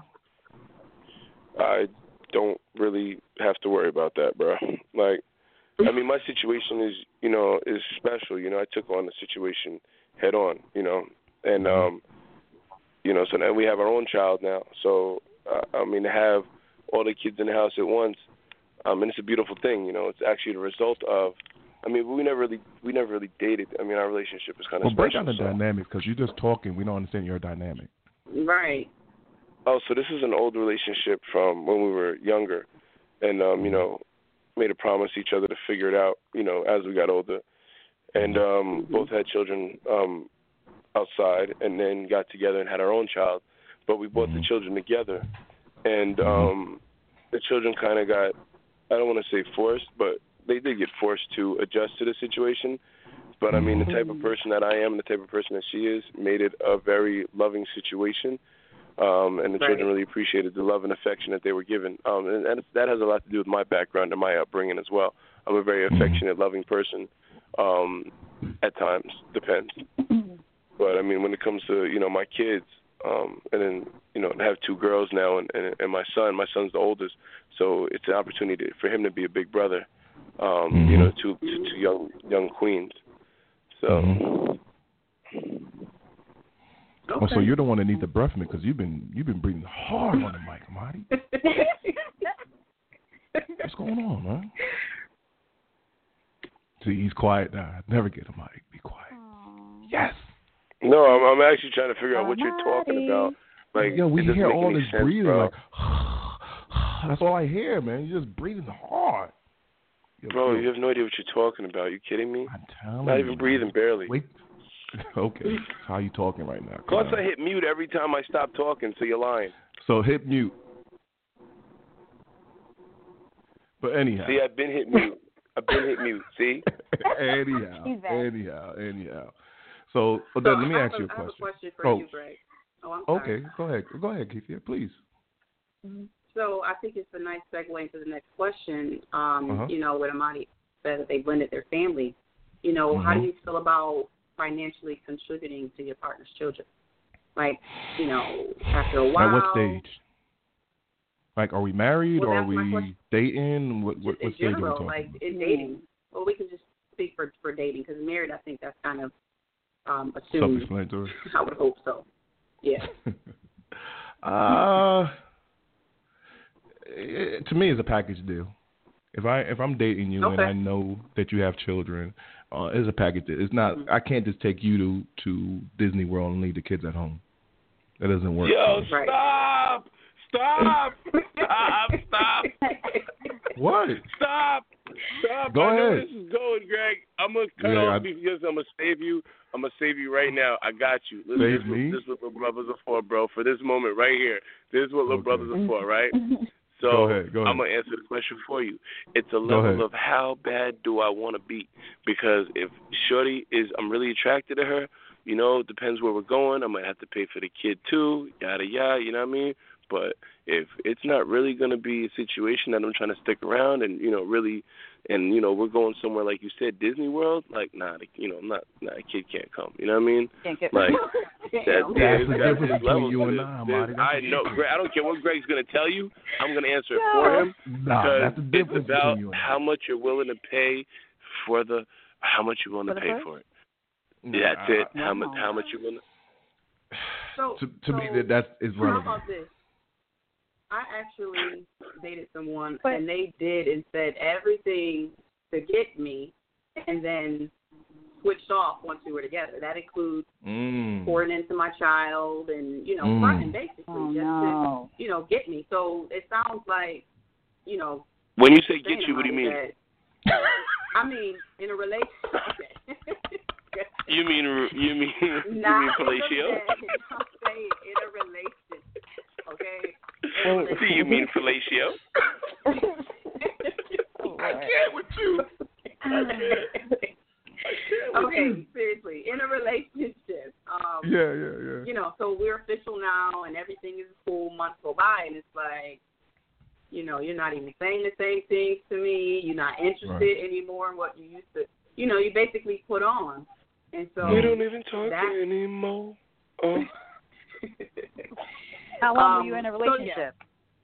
I don't really have to worry about that, bro. Like, I mean, my situation is, you know, is special. You know, I took on the situation head on, you know, and, um, you know, so now we have our own child now. So, uh, I mean, to have all the kids in the house at once, um, and it's a beautiful thing, you know. It's actually the result of, I mean, we never really, we never really dated. I mean, our relationship is kind of Well, break special. down the so. dynamics because you're just talking. We don't understand your dynamic. Right. Oh, so this is an old relationship from when we were younger, and um, you know, made a promise to each other to figure it out, you know, as we got older, and um, Mhm. both had children um, outside, and then got together and had our own child, but we brought the children together, and um, the children kind of got, I don't want to say forced, but they did get forced to adjust to the situation. But I mean, the type of person that I am, and the type of person that she is, made it a very loving situation. Um, and the Right. children really appreciated the love and affection that they were given. Um, and, and that has a lot to do with my background and my upbringing as well. I'm a very affectionate, loving person. Um, at times, depends. But I mean, when it comes to, you know, my kids, um, and then, you know, I have two girls now, and, and, and my son. My son's the oldest, so it's an opportunity for him to be a big brother. Um, you know, to, to to young young queens. So. Oh, so you're the one that needs the breath mint because you've been you've been breathing hard on the mic, Marty. What's going on, man? See, he's quiet now. I never get a mic. Be quiet. Aww. Yes. No, I'm, I'm actually trying to figure out what you're talking about. Like, yeah, we it doesn't hear make all any this sense, breathing. bro. Like, that's all I hear, man. You're just breathing hard. Yo, Bro, yo, you have no idea what you're talking about. Are you kidding me? I'm telling Not you, even breathing, man. barely. Wait. Okay. How you talking right now? Plus, I hit mute every time I stop talking, so you're lying. So hit mute. But anyhow. See, I've been hit mute. I've been hit mute. See? anyhow, He's back. anyhow, anyhow. So, but So then let me I ask have you a I have question. a question for Oh. you, Greg. Oh, I'm sorry. Okay, go ahead. Go ahead, Keith. Yeah, please. So I think it's a nice segue into the next question. Um, Uh-huh. You know, when Amadi said that they blended their family, you know, how do Mhm. you feel about financially contributing to your partner's children? Like, you know, after a while. At what stage? Like, are we married Well, or are that's my we question. dating? What, what, Just in what stage general, are we like talking in dating. Well, we can just speak for for dating because married, I think that's kind of um, about? assumed. Self-explanatory. I would hope so. Yeah. uh, it, to me, it's a package deal. If I if I'm dating you and Okay. I know that you have children, uh, it's a package deal. It's not. Mhm. I can't just take you to to Disney World and leave the kids at home. That doesn't work. Yo, Right. stop! Stop! Stop! Stop! What? Stop! Stop! Go I know ahead. this is going, Greg. I'm gonna cut Yeah, off I- because I'm gonna save you. I'm gonna save you right now. I got you. Listen, Save this, me? Is, this is what little brothers are for, bro. For this moment right here, this is what little Okay. brothers are for, right? So Go ahead, go ahead. I'm gonna answer the question for you. It's a Go level ahead. of how bad do I want to be? Because if Shorty is, I'm really attracted to her. You know, it depends where we're going. I might have to pay for the kid too, yada yada. You know what I mean? But if it's not really gonna be a situation that I'm trying to stick around and you know really, and you know we're going somewhere like you said, Disney World, like nah, the, you know, I'm not, nah, a kid can't come. You know what I mean? Can't get Like that, Damn. That's there's- the there's difference between levels you to and this. I, There's- Marty. That's I the know, difference. Greg, I don't care what Greg's gonna tell you. I'm gonna answer it for him. Nah, Because that's the difference it's about between you and how I. much you're willing to pay for the, how much you're willing For to the pay first? for it. Nah, Yeah, that's it. I- How much? Wow. How much you willing? So, to to me, so that that is how relevant. about this? I actually dated someone, But- and they did and said everything to get me, and then switched off once we were together. That includes Mm. pouring into my child and, you know, Mm. fronting basically Oh, just no. to, you know, get me. So it sounds like, you know, When you say saying get you, what do you about mean? it that- I mean, in a relationship. Okay. You mean you mean you Not mean in a fellatio? bed. I'm saying in a relationship. Okay? Wait. Do you mean fellatio? I can't with you. Okay, seriously, in a relationship, um, Yeah, yeah, yeah. you know, so we're official now, and everything is cool. Months go by, and it's like, you know, you're not even saying the same things to me. You're not interested Right. anymore in what you used to. You know, you basically put on, and so We don't even talk that- anymore. Oh. How long Um, were you in a so, relationship?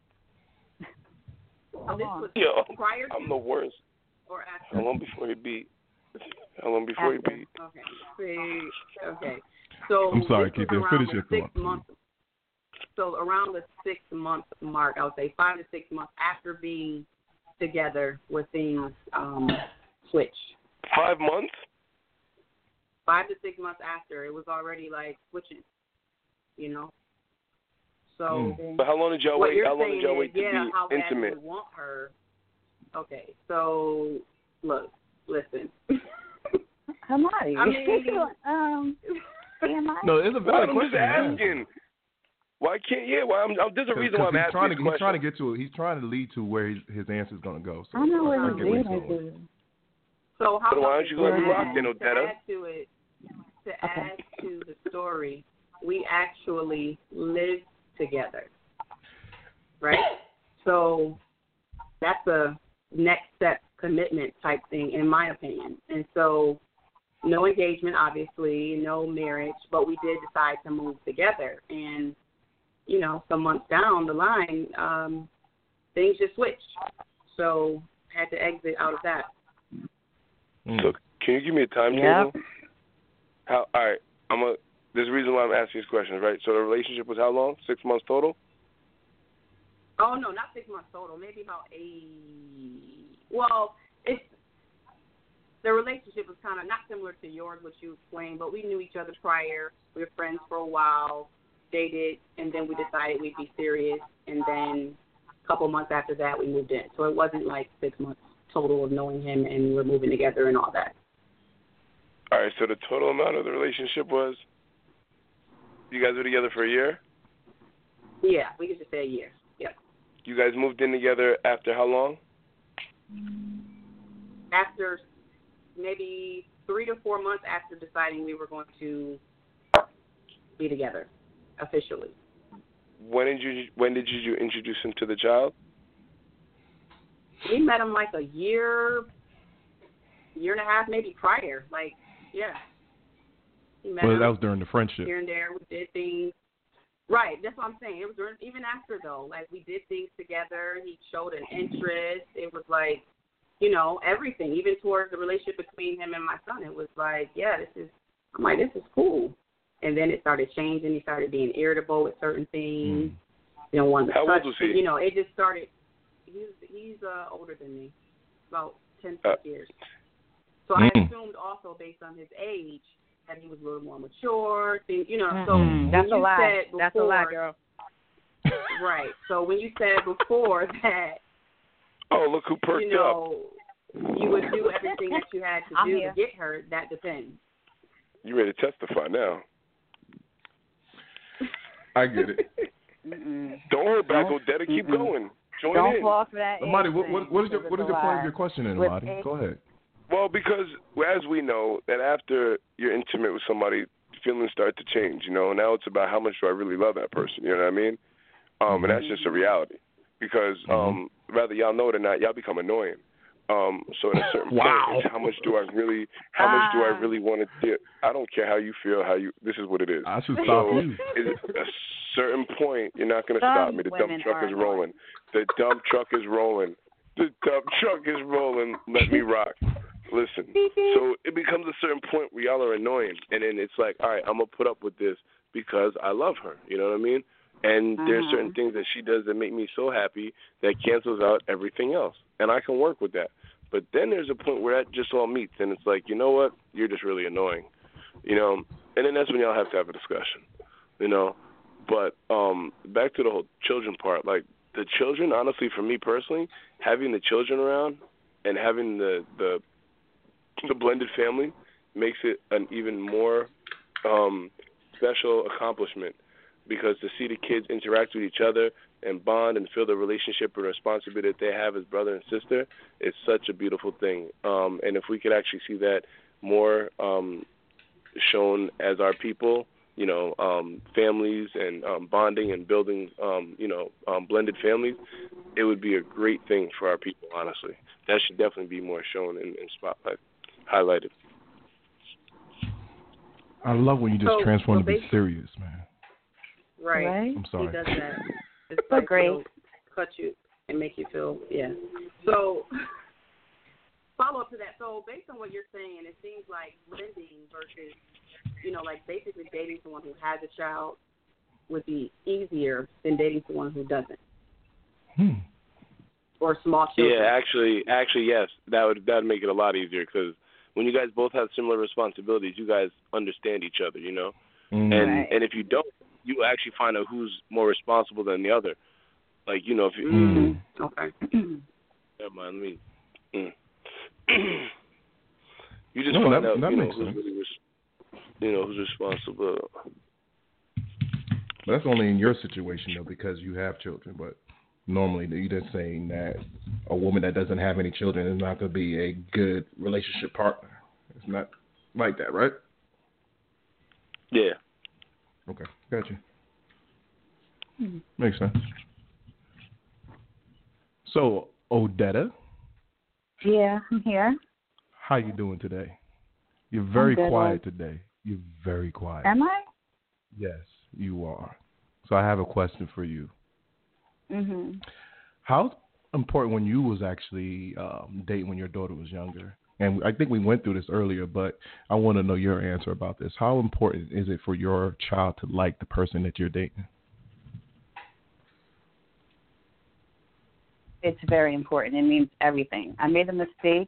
So this was Yo, prior to I'm the worst. or after? How long before he beat? How long before he After. beat? Okay. See, okay. So I'm sorry, this was Keith. around Finish the your six thought, please. months. So around the six month mark, I would say five to six months after being together, where things um, switched. Five months? Five to six months after, it was already like switching. You know. So Mm. But how long did y'all what wait? you're How long saying did y'all is, wait to yeah, be how bad intimate? you want her. Okay. So look, listen. Hamadi. I mean- um, T M I? No, it's a Well, valid I'm question. just to ask. asking. Why can't? Yeah, well, I'm, I'm, there's a reason why I'm he's asking trying this to, question. He's trying to get to. He's trying to lead to where his, his answer is going to go. So I know I what get he's he's leading going. to. So how But why about don't you this? let me Yeah. rock then, To Odetta? add to it, to add to the story, we actually live together, right? So that's a next step commitment type thing, in my opinion. And so, no engagement, obviously, no marriage, but we did decide to move together. And you know, some months down the line, um, things just switched. So had to exit out of that. Mm. So can you give me a timetable? Yep. How? All right, I'm a. there's a reason why I'm asking these questions, right? So the relationship was how long? Six months total? Oh, no, not six months total. Maybe about eight. Well, it's the relationship was kind of not similar to yours, what you explained, but we knew each other prior. We were friends for a while, dated, and then we decided we'd be serious. And then a couple months after that, we moved in. So it wasn't like six months total of knowing him and we're moving together and all that. All right, so the total amount of the relationship was, you guys were together for a year? Yeah, we could just say a year. Yep. You guys moved in together after how long? After maybe three to four months after deciding we were going to be together officially. When did you when did you introduce him to the child? We met him like a year, year and a half, maybe prior. Like, yeah. He met Well, him that was during the friendship. here and there. We did things. Right, that's what I'm saying. It was during, even after, though. Like, we did things together. He showed an interest. It was like, you know, everything, even towards the relationship between him and my son. It was like, yeah, this is, I'm like, this is cool. And then it started changing. He started being irritable with certain things. Mm. You know, wanted to How touch. old was he? You know, it just started. He's he's uh, older than me, about ten uh, years. So mm. I assumed also based on his age that he was a little more mature. Things, you know, mm-hmm. so that's a lie. Before, that's a lie, girl. Right. So when you said before that, oh, look who perked you know, up. You would do everything that you had to I'm do here. to get her. That depends. You ready to testify now? I get it. Mm-mm. Don't hold back, Don't, Odetta. Keep mm-mm. going. Join Don't in. fall for that. Amadi, what, what, what is your what is your point of your question, then, Amadi? A- Go ahead. Well, because as we know, that after you're intimate with somebody, feelings start to change. You know, now it's about how much do I really love that person. You know what I mean? Um, mm-hmm. And that's just a reality. Because um, mm-hmm. whether y'all know it or not, y'all become annoying. Um, so at a certain wow. point, it's how much do I really, how ah. much do I really want to do? I don't care how you feel, how you. This is what it is. I should stop so you. At a certain point, you're not going to stop me. The dump truck is rolling. The dump truck is rolling. The dump truck is rolling. Let me rock. Listen. So it becomes a certain point where y'all are annoying, and then it's like, all right, I'm gonna put up with this because I love her. You know what I mean? And uh-huh. there's certain things that she does that make me so happy that cancels out everything else, and I can work with that. But then there's a point where that just all meets, and it's like, you know what? You're just really annoying, you know. And then that's when y'all have to have a discussion, you know. But um, back to the whole children part, like the children, honestly, for me personally, having the children around and having the the, the blended family makes it an even more um, special accomplishment. Because to see the kids interact with each other and bond and feel the relationship and responsibility that they have as brother and sister is such a beautiful thing. Um, and if we could actually see that more um, shown as our people, you know, um, families and um, bonding and building, um, you know, um, blended families, it would be a great thing for our people, honestly. That should definitely be more shown and, and spotlight, highlighted. I love when you just so, transform so to be serious, man. Right. right. I'm sorry. He does that. It's so like great. He'll cut you and make you feel, yeah. So, follow up to that. So, based on what you're saying, it seems like blending versus, you know, like basically dating someone who has a child would be easier than dating someone who doesn't. Hmm. Or small children. Yeah, actually, actually, yes. That would that would make it a lot easier because when you guys both have similar responsibilities, you guys understand each other, you know? Mm. And right. and if you don't, you actually find out who's more responsible than the other. Like, you know, if you... Mm. Okay. Never mind, let me... Mm. you just no, find that, out, that you know, makes who's sense. really, res- you know, who's responsible. But that's only in your situation, though, because you have children. But normally, you're just saying that a woman that doesn't have any children is not going to be a good relationship partner. It's not like that, right? Yeah. Okay, gotcha. Mm-hmm. Makes sense. So, Odetta. Yeah, I'm here. How you doing today? You're very good, quiet Lord. today. You're very quiet. Am I? Yes, you are. So I have a question for you. Mhm. How important when you was actually um, dating when your daughter was younger and I think we went through this earlier, but I want to know your answer about this. How important is it for your child to like the person that you're dating? It's very important. It means everything. I made the mistake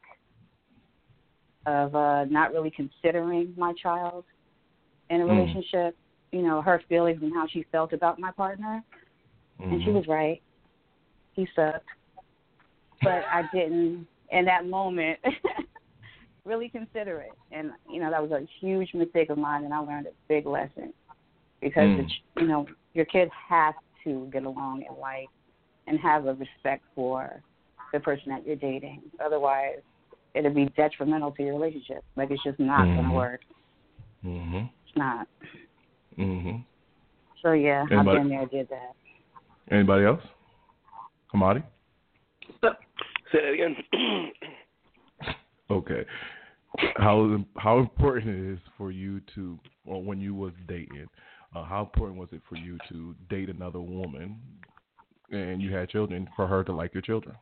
of uh, not really considering my child in a relationship, mm. you know, her feelings and how she felt about my partner. Mm-hmm. And she was right. He sucked. But I didn't, in that moment, really consider it. And, you know, that was a huge mistake of mine, and I learned a big lesson. Because, mm. it's, you know, your kid has to get along in life and have a respect for the person that you're dating. Otherwise, it'll be detrimental to your relationship. Like, it's just not mm-hmm. going to work. Mm-hmm. It's not. Mm-hmm. So, yeah, Anybody, I've been there, did that. Anybody else? Hamadi? Say that again. Okay. How how important it is for you to, or when you was dating, uh, how important was it for you to date another woman and you had children, for her to like your children?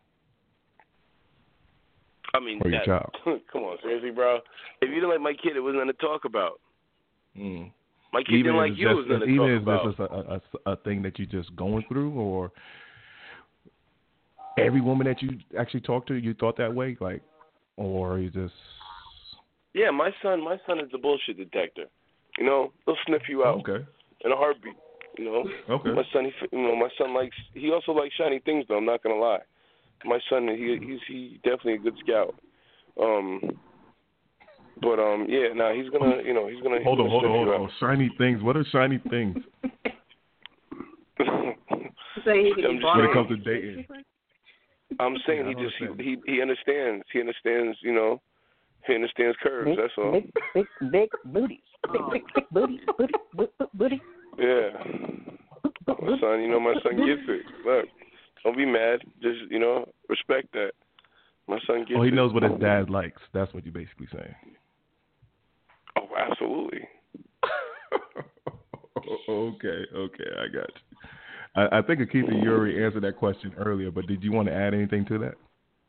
I mean, or your that, child. Come on, seriously, bro. If you didn't like my kid, it wasn't nothing to talk about. Mm. My kid even didn't like you, just, it was nothing to even talk about. Even if it's just a, a, a thing that you're just going through, or every woman that you actually talked to, you thought that way, like, or you just. Yeah, my son, my son is the bullshit detector. You know, he'll sniff you out okay. in a heartbeat. You know, okay. My son, he, you know, my son likes. He also likes shiny things, though. I'm not gonna lie. My son, he he's he definitely a good scout. Um, but um, yeah, now nah, he's gonna, you know, he's gonna. Hold he's on, gonna hold on, hold on. on. Shiny things. What are shiny things? So he can just, when it comes to dating. I'm saying yeah, he just he, he he understands. He understands. You know, he understands curves. Big, that's all. Big big big booties. Big big big booty booty booty booty. Yeah. My son, you know, my son gets it. Look, don't be mad. Just, you know, respect that. My son gets it. Oh, he knows what his dad likes. That's what you're basically saying. Oh, absolutely. okay, okay, I got you. I, I think Akitha Yuri answered that question earlier, but did you want to add anything to that?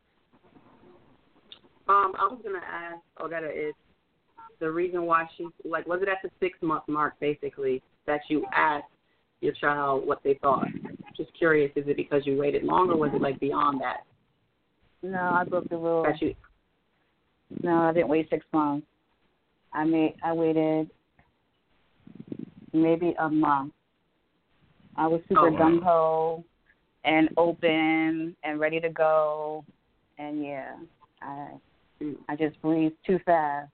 Um, I was gonna ask Odetta is the reason why she like was it at the six month mark basically that you asked your child what they thought? Just curious, is it because you waited long, or was it like beyond that? No, I broke the rule. That you... No, I didn't wait six months. I made I waited maybe a month. I was super oh, gung ho and open and ready to go, and yeah, I I just breathed too fast.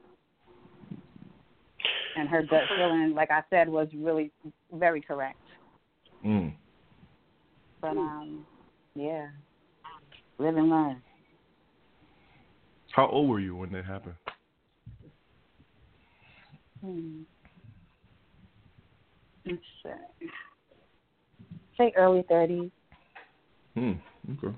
And her gut feeling, like I said, was really very correct. Mm. But, um, yeah, live and learn. How old were you when that happened? Hmm. Let's see. Say early thirties. Hmm, okay.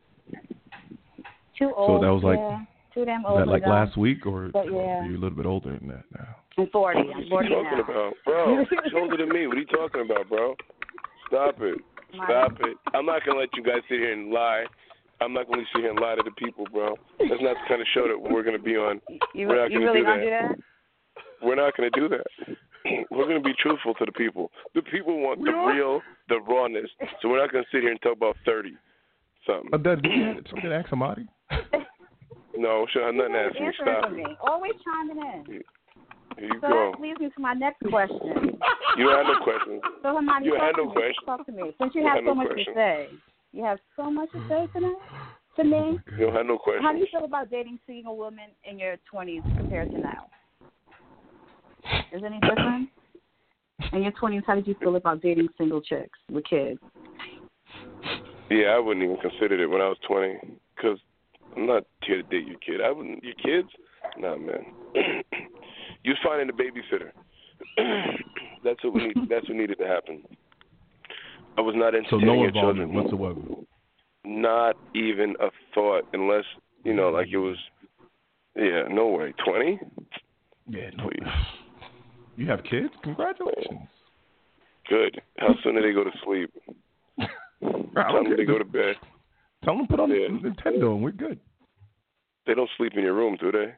Too old, so that was like, yeah. Too damn was old. that like ago. last week, or but, yeah. are you a little bit older than that now? I'm forty. I'm forty What are you talking now. about? Bro, he's older than me. What are you talking about, bro? Stop it. Stop it. I'm not going to let you guys sit here and lie. I'm not going to sit here and lie to the people, bro. That's not the kind of show that we're going to be on. You, we're not you going really to do, do that? We're not going to do that. We're going to be truthful to the people. The people want we the are? real, the rawness. So we're not going to sit here and talk about thirty something. Uh, Dad, did you have something to ask somebody? No, sure, I'm not asking you. Stop me. Always chiming in. Here you so go. that leads me to my next question. You don't have no questions. So, Hermione, you talk, have no to me. questions. talk to me. Since you, you have so no much questions. to say, you have so much to say tonight to me. You don't have no questions. How do you feel about dating single women in your twenties compared to now? Is any different? In your twenties, how did you feel about dating single chicks with kids? Yeah, I wouldn't even consider it when I was twenty, because I'm not here to date your kid. I wouldn't. Your kids? Nah, man. You was finding a babysitter. That's what we need. That's what needed to happen. I was not entertaining so no your involvement children. whatsoever. Not even a thought, unless you know, like it was. Yeah, no way. Twenty? Yeah, no. Please. You have kids? Congratulations. Good. How soon do they go to sleep? Tell them they go to bed. Tell them to put on yeah. Nintendo and we're good. They don't sleep in your room, do they?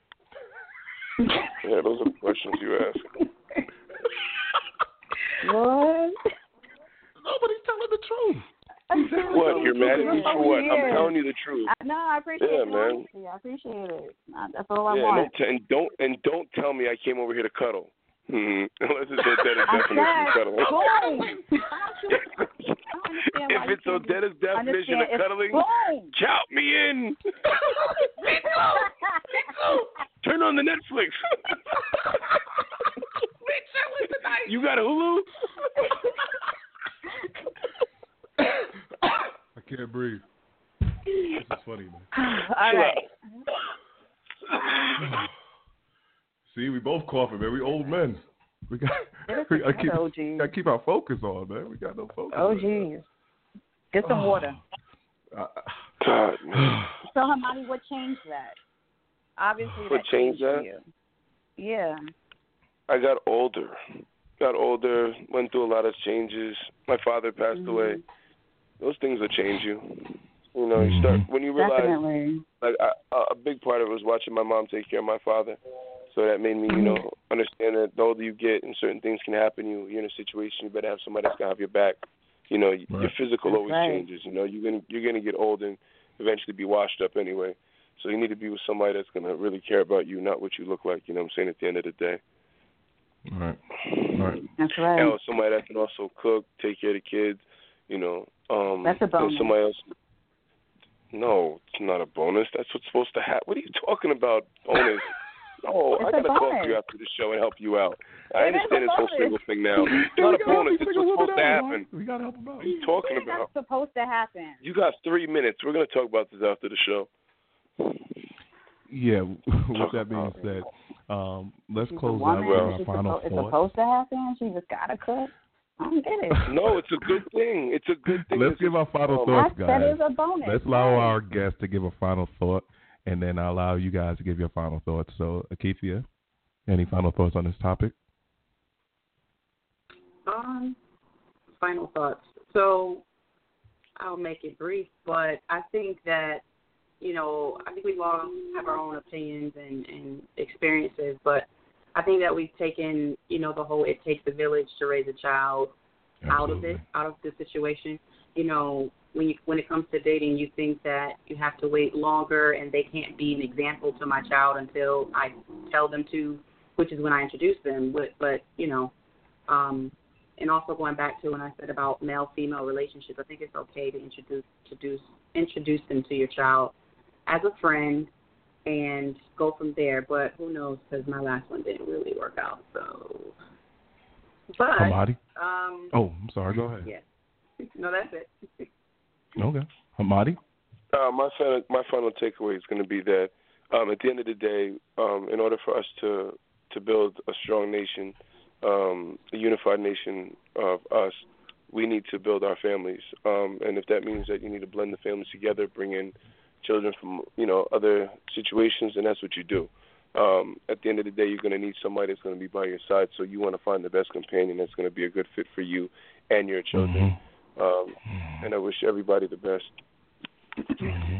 Yeah, those are the questions you ask. What? Nobody's telling the truth. What? You're mad at me for what? I'm telling you the truth. I, no, I appreciate Yeah, it. man. Honestly. I appreciate it. That's all I Yeah, want. and don't, t- and don't and don't tell me I came over here to cuddle. Hmm. Unless it's Odetta I definition of said, cuddling. boom. If it's Odetta's definition of cuddling, boom. count me in. Me too. Me too. Turn on the Netflix. Me too. Tonight. You got a Hulu? I can't breathe. This is funny, man. All right. See, we both coughing, man. We old men. We got. We gotta keep, oh, geez. gotta keep our focus on, man. We got no focus. Oh, on geez. Get some oh. water. Uh, God, man. So, Hamadi, what changed that? Obviously, What that changed changed for that? you. Yeah. I got older. Got older. Went through a lot of changes. My father passed Mm-hmm. away. Those things will change you. You know, you start when you realize. Definitely. Like I, a big part of it was watching my mom take care of my father. So that made me, you know, understand that the older you get and certain things can happen, you you're in a situation you better have somebody that's gonna have your back. You know, right. Your physical always right. changes. You know, you're gonna you're gonna get old and eventually be washed up anyway. So you need to be with somebody that's gonna really care about you, not what you look like. You know what I'm saying? At the end of the day. Right. Right. That's right. And somebody that can also cook, take care of the kids. You know, um, that's a bonus. Somebody else. No, it's not a bonus. That's what's supposed to happen. What are you talking about, bonus? No, it's I gotta talk to you after the show and help you out. I it understand this whole single thing now. It's yeah, not a bonus. It's what's supposed to happen. We gotta help him out. What are you talking about? That's supposed to happen. You got three minutes. We're gonna talk about this after the show. Yeah. With that being said, um, let's She's close a out woman. with our She's final supposed, thoughts. It's supposed to happen. She just gotta cook. I don't get it. No, it's a good thing. It's a good thing. Let's it's give a, our final um, thoughts, that, guys. that is a bonus. Let's allow right. our guests to give a final thought, and then I'll allow you guys to give your final thoughts. So, Akithia, any final thoughts on this topic? Um, final thoughts. So I'll make it brief, but I think that, you know, I think we all have our own opinions and, and experiences, but I think that we've taken, you know, the whole it takes a village to raise a child Absolutely. out of it, out of the situation. You know, when you, when it comes to dating, you think that you have to wait longer and they can't be an example to my child until I tell them to, which is when I introduce them. But, but you know, um, and also going back to when I said about male-female relationships, I think it's okay to introduce, introduce, introduce them to your child as a friend and go from there. But who knows, because my last one didn't really work out. So, but Hamadi? um, Oh, I'm sorry. Go ahead. Yeah. No, that's it. Okay. Hamadi? Uh, my final, my final takeaway is going to be that um, at the end of the day, um, in order for us to to build a strong nation, um, a unified nation of us, we need to build our families. Um, and if that means that you need to blend the families together, bring in children from you know other situations, then that's what you do. Um, at the end of the day, you're going to need somebody that's going to be by your side. So you want to find the best companion that's going to be a good fit for you and your children. Mm-hmm. Um, and I wish everybody the best. Mm-hmm.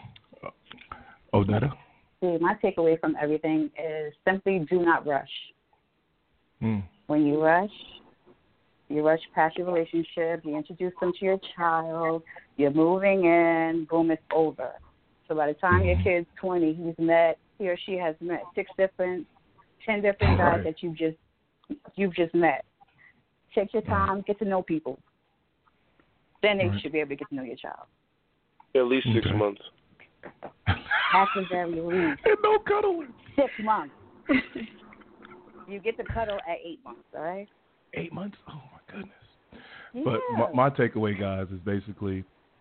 Uh, Odetta? See, my takeaway from everything is simply do not rush. Mm. When you rush, you rush past your relationship, you introduce them to your child, you're moving in, boom, it's over. So by the time Mm-hmm. your kid's twenty, he's met, he or she has met six different, ten different guys Right. that you just you've just met. Take your time, get to know people. Then they Right. should be able to get to know your child. At least six Okay. months. At the very least, And no cuddling. six months. You get to cuddle at eight months, all right? Eight months? Oh, my goodness. Yeah. But my, my takeaway, guys, is basically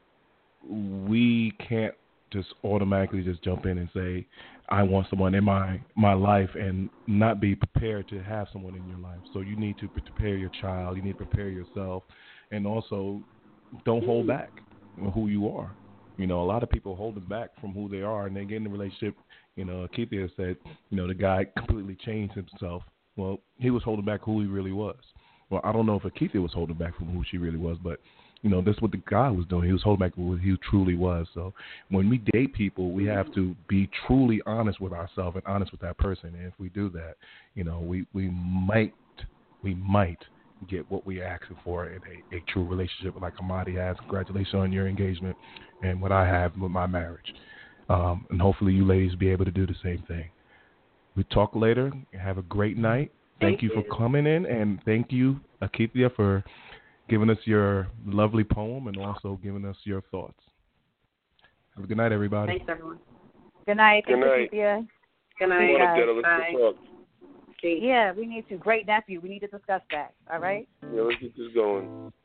we can't just automatically just jump in and say, I want someone in my, my life and not be prepared to have someone in your life. So you need to prepare your child. You need to prepare yourself. And also don't hold back on who you are. You know, a lot of people holding back from who they are, and they get in a relationship. You know, Keithia said, you know, the guy completely changed himself. Well, he was holding back who he really was. Well, I don't know if Keithia was holding back from who she really was, but you know, that's what the guy was doing. He was holding back what he truly was. So when we date people, we have to be truly honest with ourselves and honest with that person. And if we do that, you know, we, we might we might get what we're asking for in a, a true relationship like Amadi has. Congratulations on your engagement and what I have with my marriage. Um, and hopefully you ladies be able to do the same thing. We talk later. Have a great night. Thank, thank you, you for coming in, and thank you, Akithia, for giving us your lovely poem and also giving us your thoughts. Have a good night, everybody. Thanks, everyone. Good night. Good night. Akithia. Good night. What up, Let's Bye. talk. Yeah, we need to. Great nephew. We need to discuss that. All right? Yeah, let's get this going.